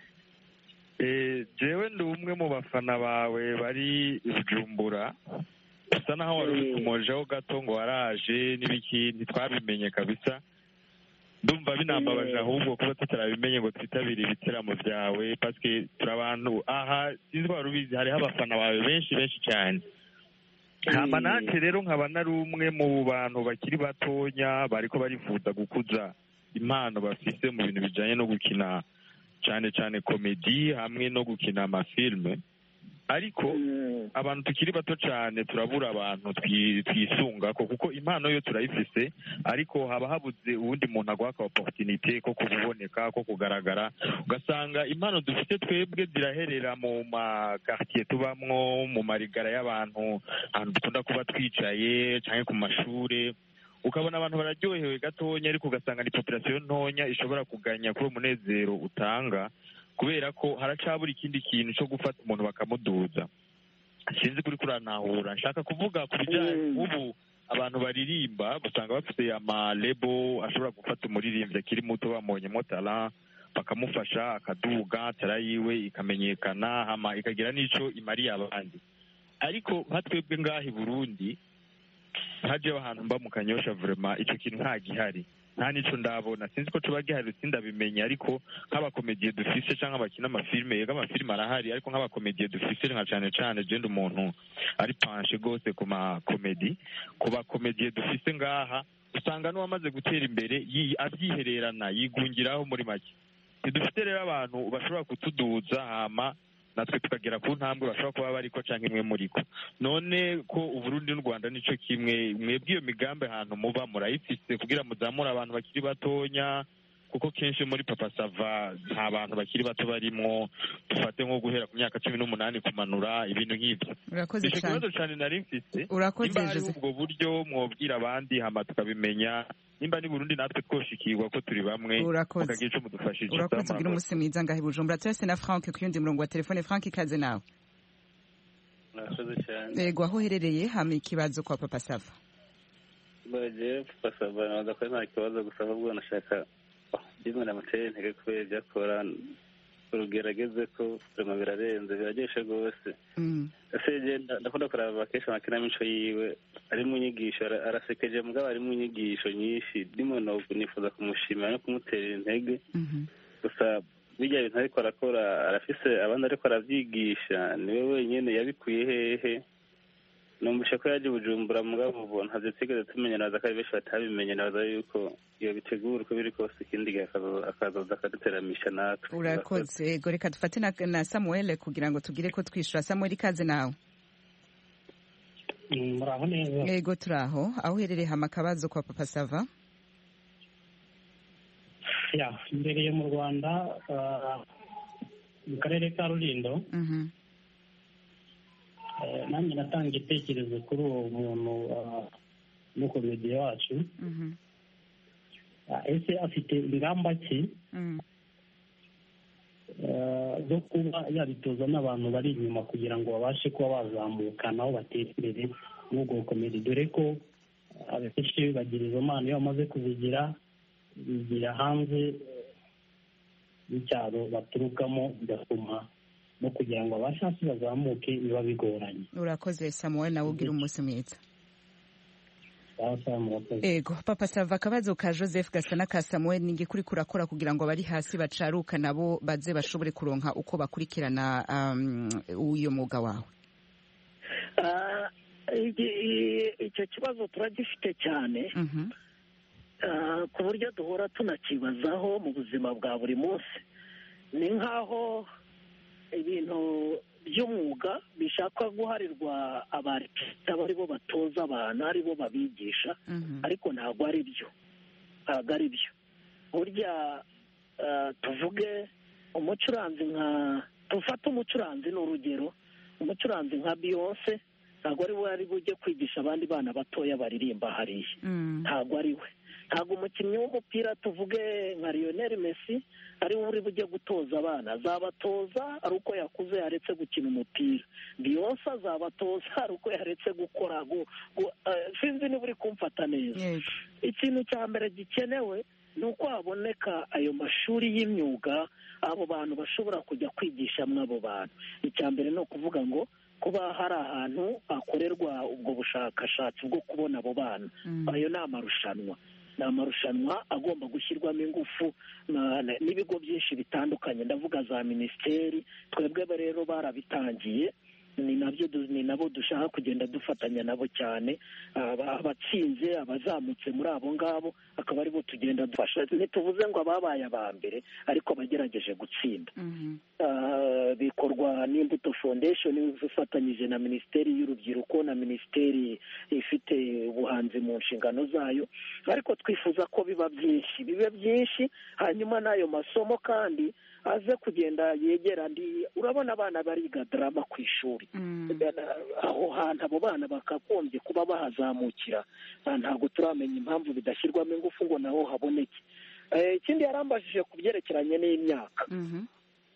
Jewe ndi umwe mu bafana bawe bari Bujumbura, usa naho wari ubikomojeho gato ngo waraje n'ibiki, ntitwabimenye kabisa. Ndumva binambabaje ahubwo kuba tutarabimenye ngo twitabire ibiteramo byawe, paske turabantu aha, sinzi ko warubizi, hariho abafana bawe benshi cyane. Hama nanje rero nkaba nari umwe mu bantu bakiri batonya bariko barifuza gukuza impano bafise mu bintu bijanye no gukina cyane komedi hamwe no gukina amafilme. Ariko abantu tukiri bato cyane turabura abantu twisunga ko, kuko impano yo turayifise, ariko haba habuze uwundi muntu aguha ka opportunité ko kuboneka, ko kugaragara. Ugasanga impano dufite twebwe ziraherera mu quartier tubamwo, mu marigara y'abantu, ahantu dukunda kuba twicaye cyane ku mashure. Ukabona abantu bararyohewe gatonya, ariko ugasanga ni population ntonya ishobora kuganya kuri umunezero utanga kubera ko haracabura ikindi kintu cyo gufata umuntu bakamuduza. Sinzi kuri kuranahura nshaka kuvuga ku bijyanye ubu abantu baririmba usanga bafite amalebo ashobora gufata umuririmbyi akiri muto bamubonyemo talent bakamufasha akaduga tara yiwe ikamenyekana hama ikagira n'ico imariye abandi. Ariko nka twebwe ngaha i Burundi hajeho ahantu mba mu Kanyosha vraiment ico kintu nta gihari, nta nico ndabona, sinzi ko tuba gihari sindabimenya. Ariko nk'abakomediye dufise canke abakina amafilme, yega amafilme arahari, ariko nk'abakomediye dufise nka cane je ndi umuntu ari panshe gose ku makomedi, ku bakomediye dufise ngaha usanga n'uwamaze gutera imbere avyihererana yigungiraho muri make. Dufite rero abantu bashobora kutuduza hama natwe tukagera ku ntambwe bashobora kuba bariko canke imwe muriko. None ko Uburundi n'u Rwanda nico kimwe, mwebwe iyo migambi ahantu muba murayifise kugira muzamure abantu bakiri batonya, kuko kenshi muri Papa Sava nta bantu bakiri bato barimwo, dufate nko guhera ku myaka 18 kumanura ibintu nk'ivyo. Urakoze cyane. Ikibazo cyane nari mfise, urakoze Jose. Ubwo buryo mwobwira abandi hama tukabimenya nimba ni Burundi natwe twoshikirwa ko turi bamwe mukagira ico mudufashije. Urakoze ugira umunsi mwiza ngahe Bujumbura. Turase na Frank ku yundi murongo wa telefone. Frank, ikaze nawe. Murakoze cyane. Yego, aho uherereye hama ikibazo kwa Papa Sava. Baje Papa Sava naza ko nta kibazo gusa ahubwo nashaka ndimo namuteye intege kubera byakora urugerageze ko vraiment birarenze birageshe rwose. Ese ndakunda kuraba kenshi amakinamico yiwe ari mu nyigisho arasekeje mugabo ari mu nyigisho nyinshi, ndimo nifuza kumushimira no kumutera intege. Gusa bijya bintu ariko arakora arafise abandi ariko aravyigisha, niwe wenyene yabikuye hehe? Numvisha ko yaje Bujumbura mugabo ubu ntavyo twigeze tumenya, naza ko benshi batabimenye, naza yuko iyo bitegura uko biri kose ikindi gihe akazoza akaduteramisha natwe. Urakoze. Yego, reka dufate na Samuel kugira ngo tugire ko twishura. Samuel, ikaze nawe. Muraho neza. Yego, turaho. Aho uherereye hama akabazo kwa Papa Sava. Ya, mbereye mu Rwanda mu karere ka Rulindo. Nanjye natanga igitekerezo kuri uwo muntu n'umukomediye wacu. Ese afite ingamba ki zo kuba yabitoza n'abantu bari inyuma kugira ngo babashe kuba bazamuka nabo batera imbere n'ubwo bukomedi, dore ko abenshi bagira izo mpano iyo bamaze kuzigira bigira hanze y'icyaro baturukamo, bigatuma no kugira ngo abashe hasi bazamuke biba bigoranye. Urakoze Samuel, nawe ugira umunsi mwiza. Ego, Papa Sava, akabazo ka Joseph gasa na ka Samuel, ninge kuri kurakora kugira ngo bari hasi bacaruka nabo baze bashobore kuronka uko bakurikirana uyo mwuga wawe? Icyo kibazo turagifite cyane, ku buryo duhora tunakibazaho mu buzima bwa buri munsi. Ni nk'aho ibintu by'umwuga bishaka guharirwa abartiste bari bo batoza abantu, ari bo babigisha, ariko ntabwo ari byo. Burya tuvuge umucuranzi tufate umucuranzi n'urugero, umucuranzi nka Beyonce ntabwo ari we ari bujye kwigisha abandi bana batoya baririmba hariya, ntabwo ari we. Ntabwo umukinnyi w'umupira tuvuge nka Lionel Messi ari we uri bujye gutoza abana, azabatoza ari uko yakuze yaretse gukina umupira. Beyonce azabatoza ari uko yaretse gukora sinzi niba uri kumfata neza. Ikintu cya mbere gikenewe ni uko haboneka ayo mashuri y'imyuga, abo bantu bashobora kujya kwigishamo abo bantu. Icya mbere ni ukuvuga ngo kuba hari ahantu hakorerwa ubwo bushakashatsi bwo kubona abo bana. Ayo ni amarushanwa. Ni amarushanwa agomba gushyirwamo ingufu n'ibigo byinshi bitandukanye, ndavuga za minisiteri. Twebwe rero barabitangiye, ni nabo dushaka kugenda dufatanya nabo cyane. Abatsinze, abazamutse muri abo ngabo akaba aribo tugenda dufasha. Ntituvuze ngo ababaye aba mbere, ariko bagerageje gutsinda. Bikorwa n'Imbuto Foundation ifatanyije na Minisiteri y'Urubyiruko na Minisiteri ifite ubuhanzi mu nshingano zayo. Ariko twifuza ko bibe byinshi, hanyuma n'ayo masomo kandi aze kugenda yegera urabona abana bariga drama ku ishuri. Aho hantu abo bana bakagombye kuba bahazamukira, ntabwo turamenya impamvu bidashyirwamo ingufu ngo naho haboneke. Ikindi yarambajije ku byerekeranye n'imyaka.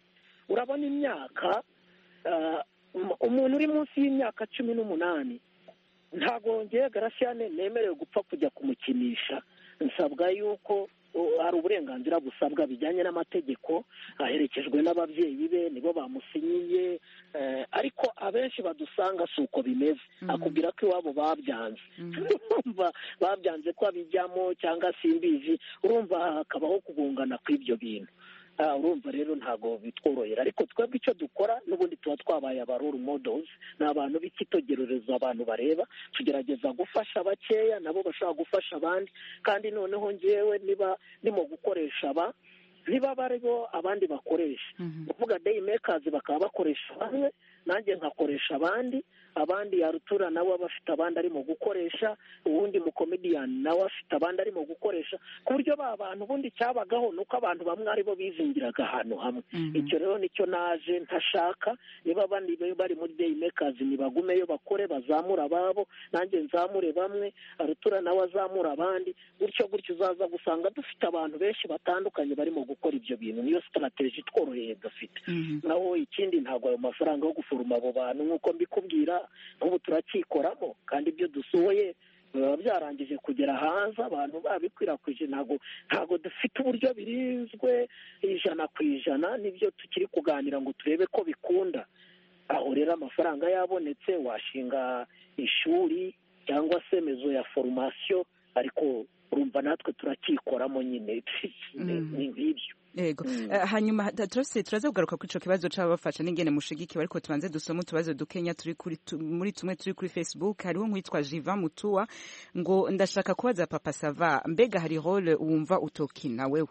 urabona imyaka umuntu uri munsi y'imyaka 18 ntabwo ngeye Garasiyane nemerewe gupfa kujya kumukinisha. Nsabwa yuko hari uburenganzira busabwa bijyanye n'amategeko, aherekejwe n'ababyeyi be nibo bamusinyiye, ariko abenshi badusanga si uko bimeze. Akubwira ko iwabo babyanze, urumva babyanze ko abijyamo cyangwa simbizi, urumva hakabaho kugungana kw'ibyo bintu. Urumva rero ntabwo bitworohera, ariko twebwe icyo dukora n'ubundi tuba twabaye aba role models, ni abantu b'ikitegererezo abantu bareba, tugerageza gufasha bakeya nabo bashobora gufasha abandi, kandi noneho ngewe niba ndimo gukoresha niba bari bo abandi bakoresha, uvuga day makers bakaba bakoresha bamwe, nanjye nkakoresha abandi yarutura nawe abafite abandi arimo gukoresha, ubundi mu comedian nawe afite abandi arimo gukoresha, ku buryo abantu ubundi cyabagaho nuko abantu bamwe aribo bizingiraga ahantu hamwe. Icyo rero nicyo naje ntashaka. Niba abandi bari muri day makers nibagumeyo bakore, bazamura ababo, nanjye nzamure bamwe, arutura nawe azamura abandi, gutyo uzaza gusanga dufite abantu benshi batandukanye barimo gukora ibyo bintu. Niyo strategy tworoheye dufite. Naho ikindi ntabwo ayo mafaranga yo guforoma abo bantu nk'uko mbikubwira ubu turacyikoramo, kandi ibyo dusohoye biba byarangije kugera hanze, abantu babikwirakwije. Ntabwo dufite uburyo birinzwe 100%, nibyo tukiri kuganira ngo turebe ko bikunda. Aho rero amafaranga yabonetse washinga ishuri cyangwa se mezo ya formation, ariko urumva natwe turacyikoramo nyine ni nk'ibyo. Yego. Hanyuma turaza kugaruka kuri ico kibazo c'abafasha n'ingene mushigikiwe, ariko tubanze dusoma utubazo dukenya muri tumwe turi kuri Facebook. Hariho nk'uwitwa Jiva Mutua ngo ndashaka kubaza Papa Sava, mbega hari role wumva utokina wewe?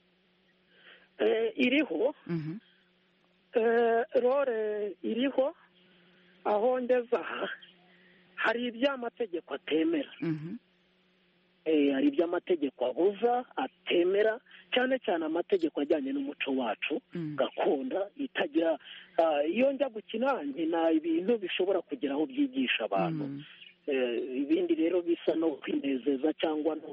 Iriho. Role iriho, aho ngeza hari iby'amategeko atemera. Hari iby'amategeko abuza atemera, cyane cyane amategeko ajyanye n'umuco wacu gakunda itagira. Iyo njya gukina nkina ibintu bishobora kugira aho byigisha abantu, ibindi rero bisa no kwinezeza cyangwa no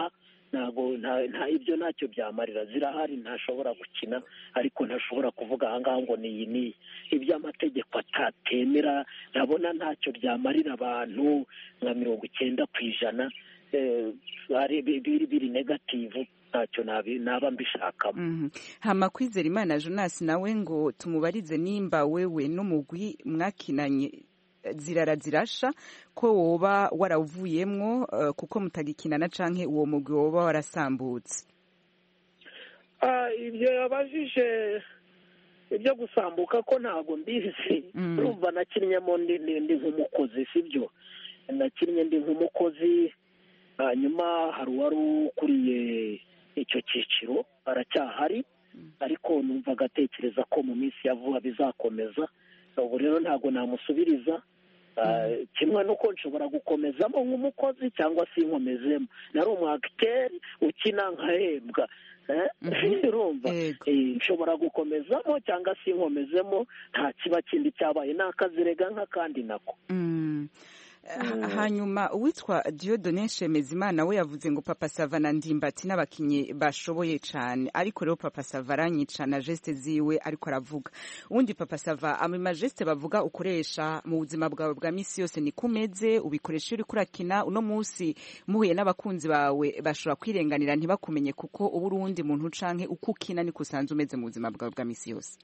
ibyo ntacyo byamarira. Zirahari ntashobora gukina, ariko ntashobora kuvuga ahangaha ngo ni iby'amategeko atatemera. Ndabona ntacyo byamarira abantu nka 90%. Biri negative, ntacyo naba mbishakamo. Hama Kwizera Imana Jonas nawe ngo tumubarize nimba wewe n'umugwi mwakinanye zirara zirasha ko woba waravuyemwo kuko mutagikinana, canke uwo mugwi woba warasambutse. Ibyo yabajije ibyo gusambuka ko ntago mbizi. Urumva nakinnyemo ndi nk'umukozi, sibyo? Nakinnye ndi nk'umukozi, hanyuma hari uwari ukuriye icyo cyiciro aracyahari, ariko numva agatekereza ko mu minsi ya vuba bizakomeza. Ubu rero ntabwo namusubiriza, kimwe nuko nshobora gukomezamo nk'umukozi cyangwa se inkomezemo. Nari umwagiteri ukina nkahembwa, urumva nshobora gukomezamo cyangwa se inkomezemo, nta kiba kindi cyabaye, nakazirega nk'akandi nako. Hanyuma uwitwa Dieudonne Shemezimana we yavuze ngo Papa Sava na Ndimbati n'abakinyi bashoboye cyane, ariko rero Papa Sava aranyica na geste ziwe ariko aravuga. Ubundi Papa Sava ama geste bavuga ukoresha mu buzima bwawe bwa misi yose ni kumeze, ubikoresha uri kurakina. Uno munsi muhuye n'abakunzi bawe bashobora kwirenganira ntibakumenye kuko ubu urundi muntu canke uko ukina niko usanzwe umeze mu buzima bwawe bwa misi yose.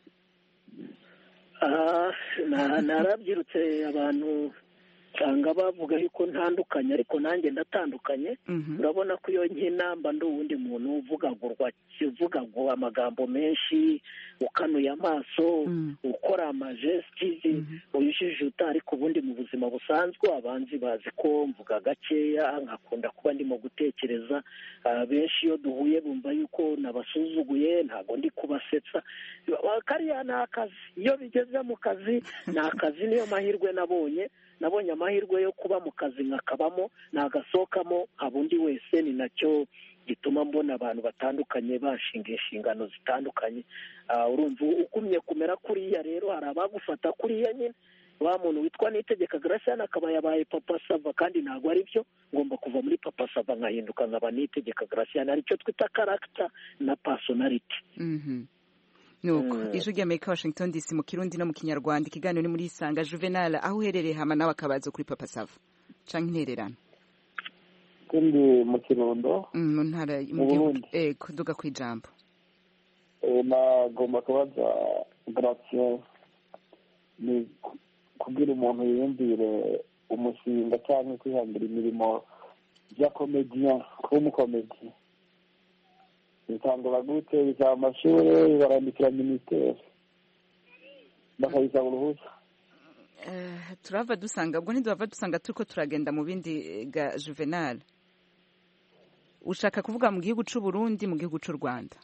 Narabyirutse abantu usanga bavuga yuko ntandukanye, ariko nanjye ndatandukanye. Urabona ko iyo nkina mba ndi uwundi muntu uvugagwa amagambo menshi, ukanuye amaso, ukora amajesti, uyijijuta. Ariko ubundi mu buzima busanzwe abanzi bazi ko mvuga gakeya, nkakunda kuba ndimo gutekereza. Benshi iyo duhuye bumva yuko nabasuzuguye, ntabwo ndi kubasetsa. Kariya ni akazi, iyo bigeze mu kazi ni akazi. Niyo mahirwe nabonye amahirwe yo kuba mu kazi nkakabamo, nagasohokamo abundi wese. Ni nacyo gituma mbona abantu batandukanye bashinga inshingano zitandukanye. Urumva ugumye kumera kuriya rero hari abagufata kuriya nyine. Wa muntu witwa Niyitegeka Graciane akaba yabaye Papa Sava, kandi ntabwo ari byo. Ngomba kuva muri Papa Sava nkahinduka nkaba Niyitegeka Graciane, aricyo twita character na personality. nuko ijwi ry'Amerika Washington DC mu Kirundi no mu Kinyarwanda ikiganiro ni muri Isanga. Juvenal aho uherereye hama nawe akabazo kuri Papa Sava canke intererano? Ndi mu Kirundo mu ntara mu Burundi. Kuduga kwijambo. Nagomba kubaza Gratien ni kugira umuntu yiyumvire umushinga cyangwa kwihangira imirimo ya komediya, kuba umukomedi bitangura gute? Bisaba amashuri, barandikira minisiteri bakabisaba uruhushya? Turava dusanga ubwo ntidurava dusanga turiko turagenda mu bindi ga Juvenal. Ushaka kuvuga mu gihugu c'u Burundi, mu gihugu c'u Rwanda?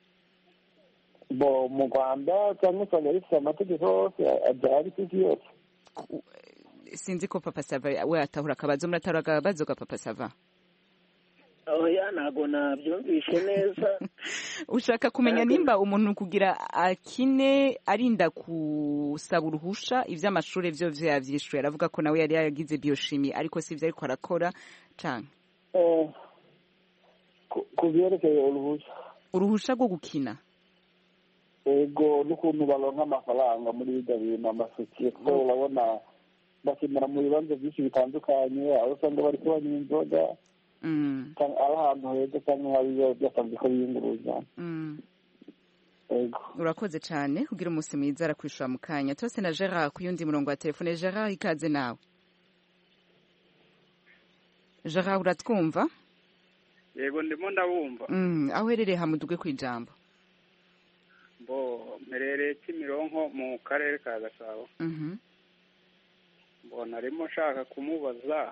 Mu Rwanda cyangwa usanga rifite amategeko yose ajyana isi yose. Sinzi ko Papa Sava we atahura akabazo, muratahura akabazo ga Papa Sava? Oya, ntago nabyumvishe neza. Ushaka kumenya nimba umuntu kugira akine arinda kusaba uruhusha ivy'amashuri vyo yavyishuye, aravuga ko nawe yari yagize biochimie ariko sivyo ariko arakora canke kuvyerekeye uruhusha rwo gukina? Ego, n'ukuntu baronka amafaranga muri ibyo bintu amasosiye, kuko urabona bakinira mu bibanza byinshi bitandukanye, aho usanga bari kubanywa inzoga ari ahantu heza cyangwa hari byasanzwe ko biyunguruza. Urakoze cyane, kugira umunsi mwiza, arakwishura mu kanya. Tose na Gerard ku yundi murongo wa telefone. Gerard, ikaze nawe. Gerard, uratwumva? Yego, ndimo ndabumva. Aho uherereye hamuduge ku ijambo. Merere Kimironko mu karere ka Gasabo. Narimo nshaka kumubaza,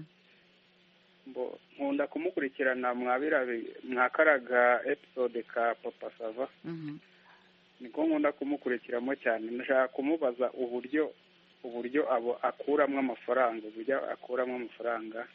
nkunda kumukurikirana mwakaraga episode ka Papa Sava, niko nkunda kumukurikiramo cyane. Ndashaka kumubaza uburyo akuramwo amafaranga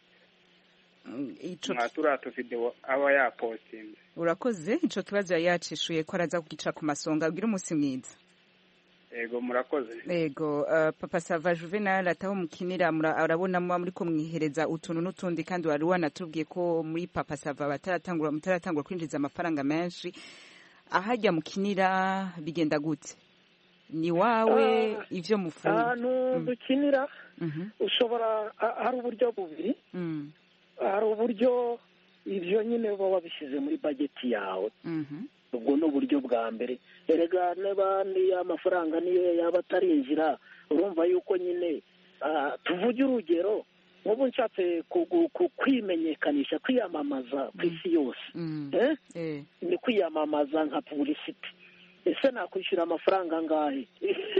mwaturiya tuvidewo aba yapostinze. Urakoze, ico kibazo yacishuye ko araza kugica ku masonga. Ugira umunsi mwiza. Ego, murakoze. Ego, Papa Sava Juvenal ataho mukinira arabona muri ko mwihereza utuntu n'utundi, kandi wari wanatubwiye ko muri Papa Sava mutaratangura kwinjiza amafaranga menshi. Ahajya mukinira bigenda gute? Ni wawe ivyo mufunga? Dukinira ushobora, hari uburyo bubiri. Hari uburyo ibyo nyine uba wabishyize muri bageti yawe. Ubwo ni uburyo bwa mbere. Erega n'abandi amafaranga niyo yaba atarinjira, urumva yuko nyine tuvuge urugero, nk'ubu nshatse kwimenyekanisha, kwiyamamaza ku isi yose, ni kwiyamamaza nka publicity. Ese nakwishyura amafaranga angahe?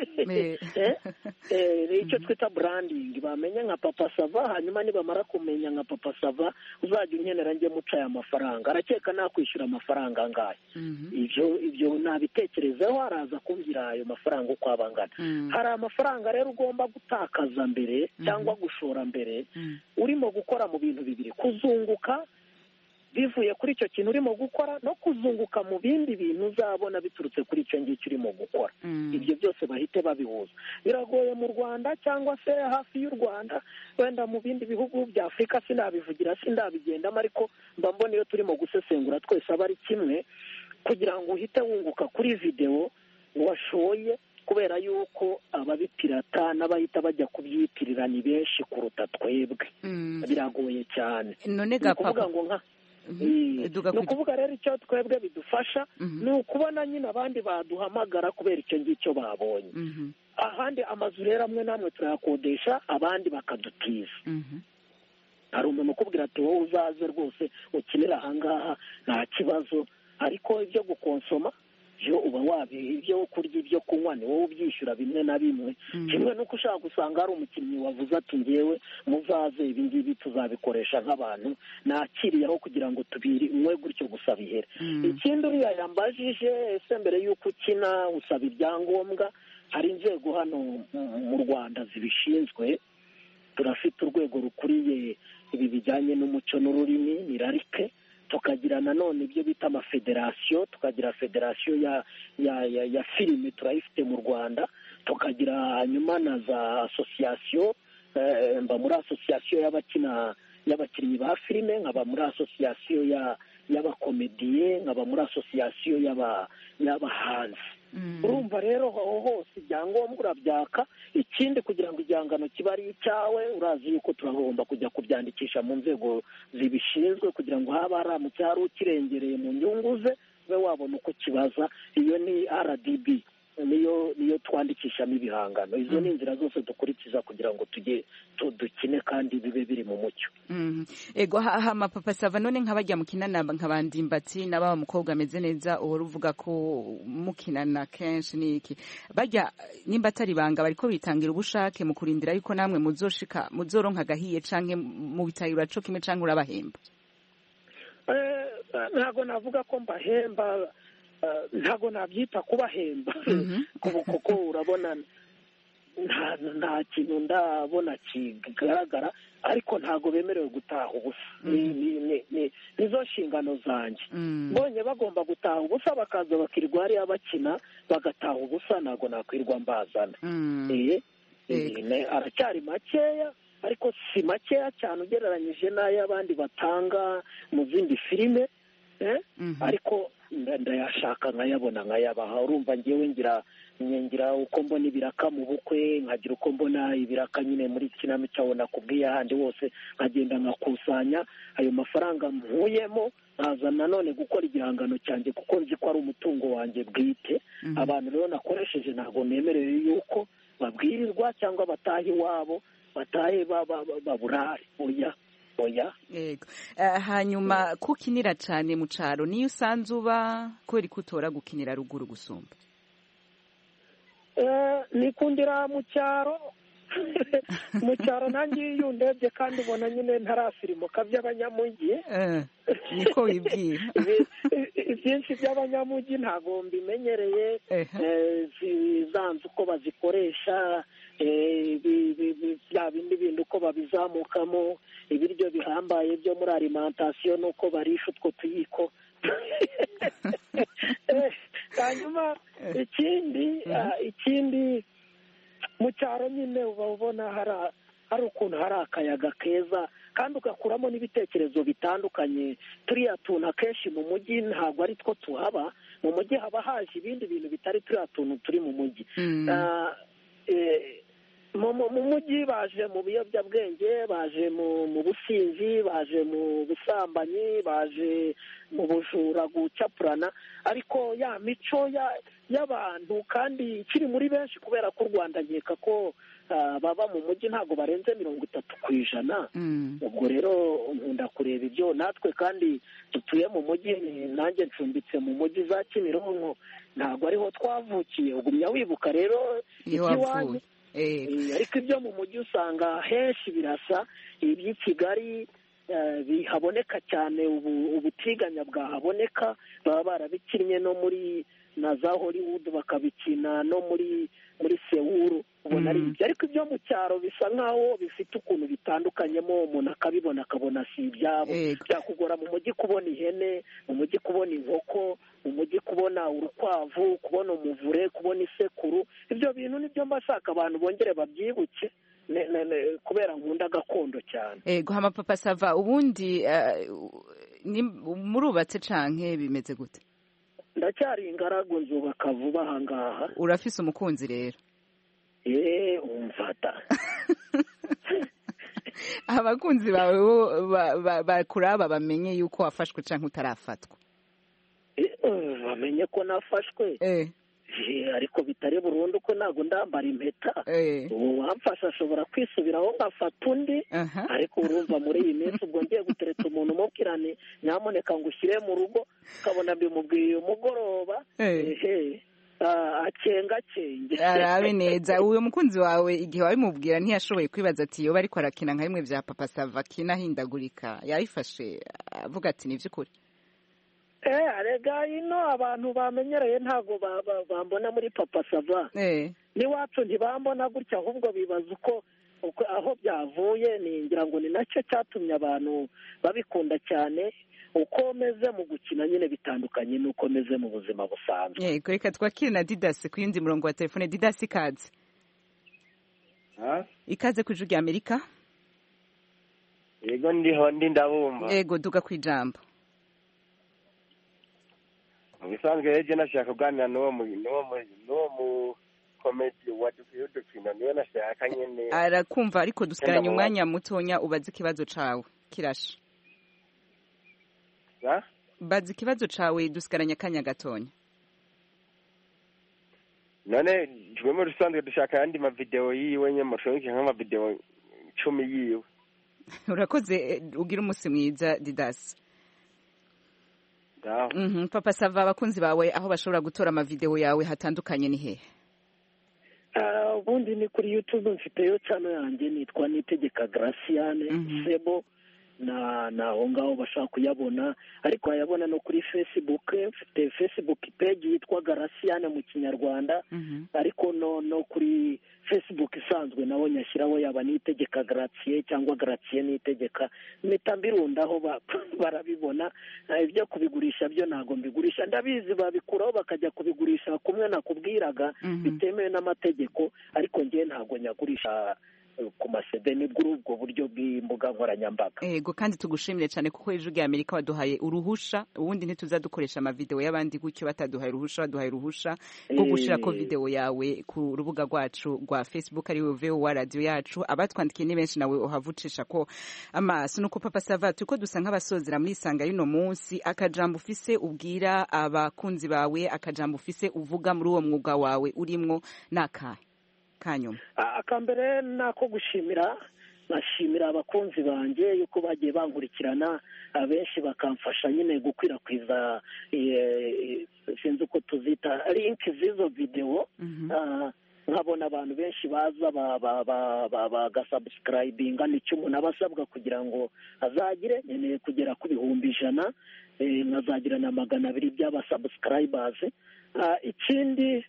Icyo twita branding, bamenye nka Papa Sava, hanyuma nibamara kumenya nka Papa Sava uzajya unkenera njye muca aya mafaranga. Arakeka nakwishyura amafaranga angahe? Ibyo nabitekerezeho, araza kumbwira ayo mafaranga uko abangana. Hari amafaranga rero ugomba gutakaza mbere cyangwa gushora mbere urimo gukora mu bintu bibiri: kuzunguka bivuye kuri icyo kintu urimo gukora, no kuzunguka mu bindi bintu uzabona biturutse kuri icyo ngicyo urimo gukora. Ibyo byose bahite babihuza. Biragoye mu Rwanda cyangwa se hafi y'u Rwanda, wenda mu bindi bihugu bya Afurika sinabivugira, sindabigendamo, ariko mba mbona iyo turimo gusesengura twese aba ari kimwe, kugira ngo uhite wunguka kuri videwo washoye, kubera yuko ababipirata n'abahita bajya kubyitirira ni benshi kuruta twebwe. Biragoye cyane. None ga Papa, ni ukuvuga rero icyo twebwe bidufasha ni ukubona nyine abandi baduhamagara kubera icyo ngicyo babonye. Ahandi amazu rero amwe namwe turayakodesha, abandi bakadutiza. Hari umuntu ukubwira ati wowe uzaze rwose ukinira ahangaha nta kibazo, ariko ibyo gukonsoma byo uba ibyo kurya, ibyo kunywa ni wowe ubyishyura bimwe na bimwe. Kimwe nuko ushaka gusanga hari umukinnyi wavuze ati ngewe muzaze ibi ngibi tuzabikoresha nk'abantu nakiriyeho kugira ngo mwe gutyo gusa bihere. Ikindi uriya yambajije, ese mbere y'uko ukina usaba ibyangombwa? Hari inzego hano mu Rwanda zibishinzwe. Turafite urwego rukuriye ibi bijyanye n'umuco n'ururimi, ni RARIC. Tukagira nanone ibyo bita amafederasiyo, tukagira federasiyo ya filime turayifite mu Rwanda, tukagira hanyuma na za asosiyasiyo, mba muri asosiyasiyo y'abakinnyi ba filime, nkaba muri asosiyasiyo y'abakomediye nkaba muri asosiyasiyo y'abahanzi. urumva rero aho hose ibyangombwa urabyaka. ikindi kugira ngo igihangano kibe ari icyawe urazi yuko turagomba kujya kubyandikisha mu nzego zibishinzwe kugira ngo haba haramutse hari ukirengereye mu nyungu ze ube wabona uko kibaza. iyo ni RDB niyo twandikishamo ibihangano. izo ni inzira zose dukurikiza kugira ngo tujye dukine kandi bibe biri mu mucyo. ego hama Papa Sava none nk'abajya mukinana nk'abandimbati n'aba mukobwa ameze neza uhora uvuga ko mukinana kenshi niki bajya nimba atari banga bariko bitangira ubushake mu kurindira yuko namwe muzoshika muzoronka gahiye canke mu bitayura co kimwe canke urabahemba? Ntago navuga ko mbahemba, ntago nabyita kubahemba kuko urabona nta kintu ndabona kigaragara, ariko ntago bemerewe gutaha ubusa. nizo nshingano zanjye. mbonye bagomba gutaha ubusa bakaza bakirirwa hariya bakina bagataha ubusa, ntago nakwirwa mbazana. aracyari makeya ariko si makeya cyane ugereranyije n'ay'abandi batanga mu zindi filime, ariko ndayashaka nkayabona nkayabaha. urumva ngewe ngira uko mbona ibiraka mu bukwe, nkagira uko mbona ibiraka nyine muri kinamico aho nakubwiye ahandi hose, nkagenda nkakusanya ayo mafaranga mpuyemo nkaza nanone gukora igihangano cyanjye kuko nzi ko ari umutungo wanjye bwite. abantu rero nakoresheje ntabwo nemerewe yuko babwirirwa cyangwa bataha iwabo, batahe baburare. oya. Yego. hanyuma kukinira cyane mu caro niyo usanze uba kubera ko utora gukinira ruguru gusumba? nikundira mu cyaro. mu cyaro nanjye iyo ndebye kandi ubona nyine ntarasirimuka by'abanyamujyi. niko wibwira. ibyinshi by'abanyamujyi ntabwo mbimenyereye. zanze uko bazikoresha, bya bindi uko babizamukamo, ibiryo bihambaye byo muri alimentation nuko barisha utwo tuyiko. hanyuma ikindi mu cyaro nyine uba ubona hari ukuntu hari akayaga keza kandi ugakuramo n'ibitekerezo bitandukanye. turiya tuntu akenshi mu mujyi ntabwo ari two tuhaba. mu mujyi haba haje ibindi bintu bitari turiya tuntu turi mu mujyi. mu mujyi baje mu biyobyabwenge, baje mu businzi, baje mu busambanyi, baje mu bujura, gucapurana, ariko ya mico y'abantu kandi ikiri muri benshi kubera ko u Rwanda nkeka ko baba mu mujyi ntabwo barenze 30%. ubwo rero nkunda kureba ibyo. natwe kandi dutuye mu mujyi, nanjye ncumbitse mu mujyi za Kimironko, ntabwo ariho twavukiye. ugumya wibuka rero iby'iwanyu. ariko ibyo mu mujyi usanga henshi birasa. iby'i Kigali bihaboneka cyane, ubutiganya bwahaboneka, baba barabikinnye no muri na za Hollywood bakabikina no muri Seoul, ubona ari ibyo. ariko ibyo mu cyaro bisa nkaho bifite ukuntu bitandukanyemo, umuntu akabibona akabona si ibyabo. byakugora mu mujyi kubona ihene, mu mujyi kubona inkoko, mu mujyi kubona urukwavu, kubona umuvure, kubona isekuru. ibyo bintu nibyo mbashaka abantu bongere babyibuke kubera nkunda gakondo cyane. hama Papa Sava, ubundi murubatse canke bimeze gute? ndacyari ingaragu, nzubaka vuba aha ngaha. urafise umukunzi rero? umfata. abakunzi bawe bakuraba bamenye yuko wafashwe canke utarafatwa? bamenye ko nafashwe, ariko bitari burundu ko ntabwo ndambara impeta. ubu wamfasha ashobora kwisubiraho ngafata undi. ariko urumva muri iyi minsi ubwo ngiye gutereta umuntu umubwirane nyamuneka ngo ushyire mu rugo, ukabona mbimubwiye umugoroba, akenge arabe neza. uwo mukunzi wawe igihe wabimubwira ntiyashoboye kwibaza ati yoba ariko arakina nka bimwe bya Papa Sava kina ahindagurika? yabifashe avuga ati ni by'ukuri? arega ino abantu bamenyereye ntabwo bambona muri Papa Sava. n'iwacu ntibambona gutya, ahubwo bibaza uko aho byavuye. ngira ngo ni nacyo cyatumye abantu babikunda cyane. uko meze mu gukina nyine bitandukanye n'uko meze mu buzima busanzwe. yego, reka twakire na Didasi ku yindi murongo wa telefone. Didasi, ikaze. ikaze ku Ijwi ry'Amerika. yego ndiho ndabumva. yego, duga ku ijambo. bisanzwe rero nashaka kuganira n'uwo mu komedi wadukwiye udukino niwe nashaka nyene arakumva ariko dusigaranye umwanya mutonya ubaze ikibazo cawe kirasha bazi ikibazo cawe dusigaranye akanya gatonya none jwe muri rusanzwe dushaka yandi mavideo yiwe nye mushonke nk'amavideo 10 yiwe urakoze ugira umunsi mwiza Didas Papa Sava abakunzi bawe aho bashobora gutora amavideo yawe hatandukanye ni hehe ubundi ni kuri YouTube mfiteyo channel yanjye nitwa Nitegeka Graciane Sebo na aho ngaho bashaka kuyabona ariko ayabona no kuri Facebook mfite Facebook page yitwa Graciane mu Kinyarwanda ariko no kuri Facebook isanzwe naho nyashyiraho yaba Nitegeka Gracie cyangwa Gracie Nitegeka mitambirundaho barabibona ibyo kubigurisha byo ntago mbigurisha ndabizi babikuraho bakajya kubigurisha kumwe nakubwiraga bitemewe n'amategeko ariko ngiye ntago nyagurisha ku masede ni ubwo buryo bw'imbuga nkoranyambaga yego kandi tugushimire cyane kuko ejo ya Amerika waduhaye uruhusha ubundi ntituzadukoresha amavideo y'abandi gutyo bataduhaye uruhusha baduhaye uruhusha rwo gushira ko video yawe ku rubuga rwacu rwa Facebook ari VOA radio yacu abatwandikiye ni benshi nawe uhavucisha ko amaso nuko Papa Sava tuko dusa nk'abasozera muri isanga y'ino munsi akajambo ufise ubwira abakunzi bawe akajambo ufise uvuga muri uwo mwuga wawe urimwo nakahe kanyuma akambere nako gushimira nashimira abakunzi banjye yuko bagiye bankurikirana abenshi bakamfasha nyine gukwirakwiza sinzi uko tuzita link z'izo video nkabona abantu benshi baza bagasubscribinga nicyo umuntu aba asabwa kugira ngo azagire nkeneye kugera ku 100 nkazagira na 200 by'abasubscribers ikindi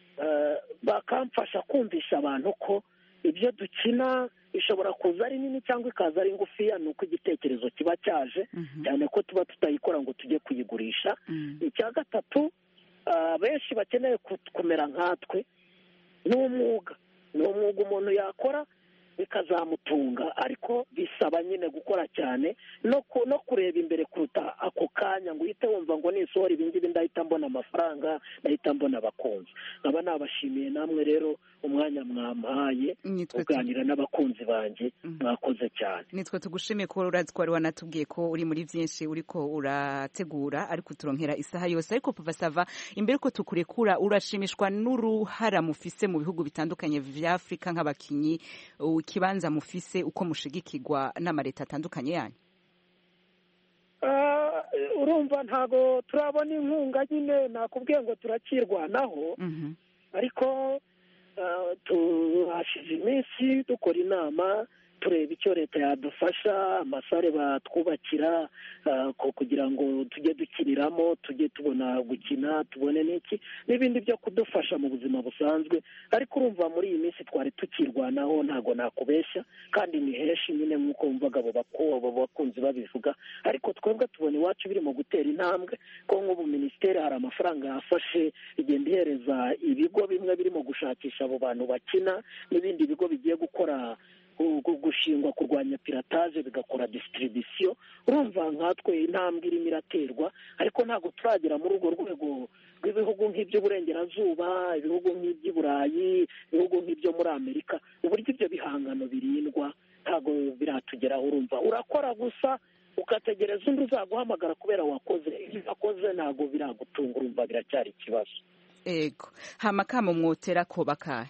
bakamfasha kumvisha abantu ko ibyo dukina ishobora kuza ari nini cyangwa ikaza ari ngufiya nuko igitekerezo kiba cyaje cyane ko tuba tutayikora ngo tujye kuyigurisha icya gatatu benshi bakeneye kumera nkatwe n'umwuga umuntu yakora bikazamutunga ariko bisaba nyine gukora cyane no kureba imbere kuruta ako kanya ngo uhite wumva ngo nisohora ibingibi ndahita mbona amafaranga ndahita mbona abakunzi nkaba nabashimiye namwe rero umwanya mwampaye kuganira n'abakunzi banjye mwakoze cyane nitwe tugushimiye ko urazi ko wari wanatubwiye ko uri muri byinshi uriko urategura ariko turonkera isaha yose ariko Papa Sava imbere ko tukurekura urashimishwa n'uruhara mufise mu bihugu bitandukanye vya Afrika nk'abakinyi kibanza mufise uko mushigikirwa n'amareta atandukanye yanyu urumva ntago turabona inkunga nyine nakubwiye ngo turakirwanaho ariko tuhashize iminsi dukora inama tureba icyo leta yadufasha amasare batwubakira kugira ngo tujye dukiniramo tujye tubona gukina tubone n'iki n'ibindi byo kudufasha mu buzima busanzwe ariko urumva muri iyi minsi twari tukirwanaho ntago nakubeshya kandi ni henshi nyine nk'uko wumvaga abo bakunzi babivuga ariko twebwe tubona iwacu birimo gutera intambwe ko nk'ubu minisiteri hari amafaranga yafashe igenda ihereza ibigo bimwe birimo gushakisha abo bantu bakina n'ibindi bigo bigiye gukora gushingwa kurwanya pirataje bigakora distribution urumva nkatwe intambwe irimo iraterwa ariko ntabwo turagera muri urwo rwego rw'ibihugu nk'iby'uburengerazuba ibihugu nk'iby'iburayi ibihugu nk'ibyo muri Amerika uburyo ibyo bihangano birindwa ntabwo biratugeraho urumva urakora gusa ugategereza undi uzaguhamagara kubera wakoze ibyo wakoze ntabwo biragutunga urumva biracyari ikibazo ego hamakamo mwotera ko bakahe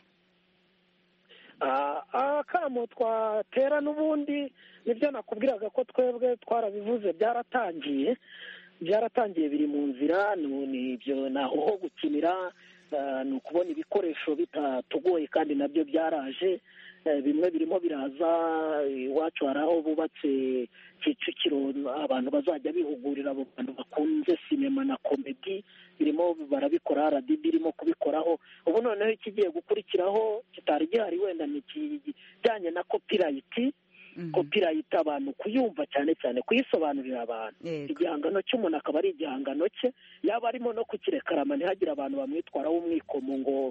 akamo twatera n'ubundi nibyo nakubwiraga ko twebwe twarabivuze byaratangiye biri mu nzira n'ibyo naho ho gukinira ni ukubona ibikoresho bitatugoye kandi nabyo byaraje bimwe birimo biraza iwacu hari aho bubatse Kicukiro abantu bazajya bihugurira abo bantu bakunze sinema na komedi birimo barabikora RDB irimo kubikoraho ubu noneho ikigiye gukurikiraho kitari gihari wenda ni kijyanye na copyright abantu kuyumva cyane cyane kuyisobanurira abantu igihangano cy'umuntu akaba ari igihangano cye yaba arimo no kukirekarama ntihagire abantu bamwitwaraho umwikomo ngo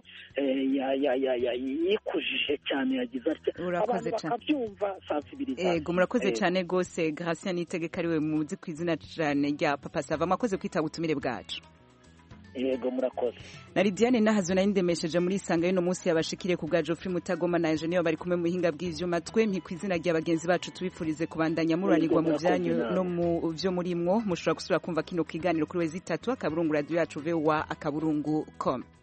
yikujije cyane yagize atya abantu bakabyumva sensibilisation murakoze cyane rwose Gracia Nitegeka ariwe muzi ku izina cyane rya Papa Sava mwakoze kwita ubutumire bwacu yego murakoze. na Lidiane nahazo nari ndemesheje muri isanga y'uno munsi yabashikiriye ku bwa Geoffrey Mutagoma na Engineer bari kumwe mu buhinga bw'ivyuma twempi ku izina rya bagenzi bacu tubifurize kubandanya muranirwa mu byanyu no mu byo murimwo mushobora gusubira kumva kino kiganiro kuri wezi 3 akaburungu radio yacu VOA akaburungu.com.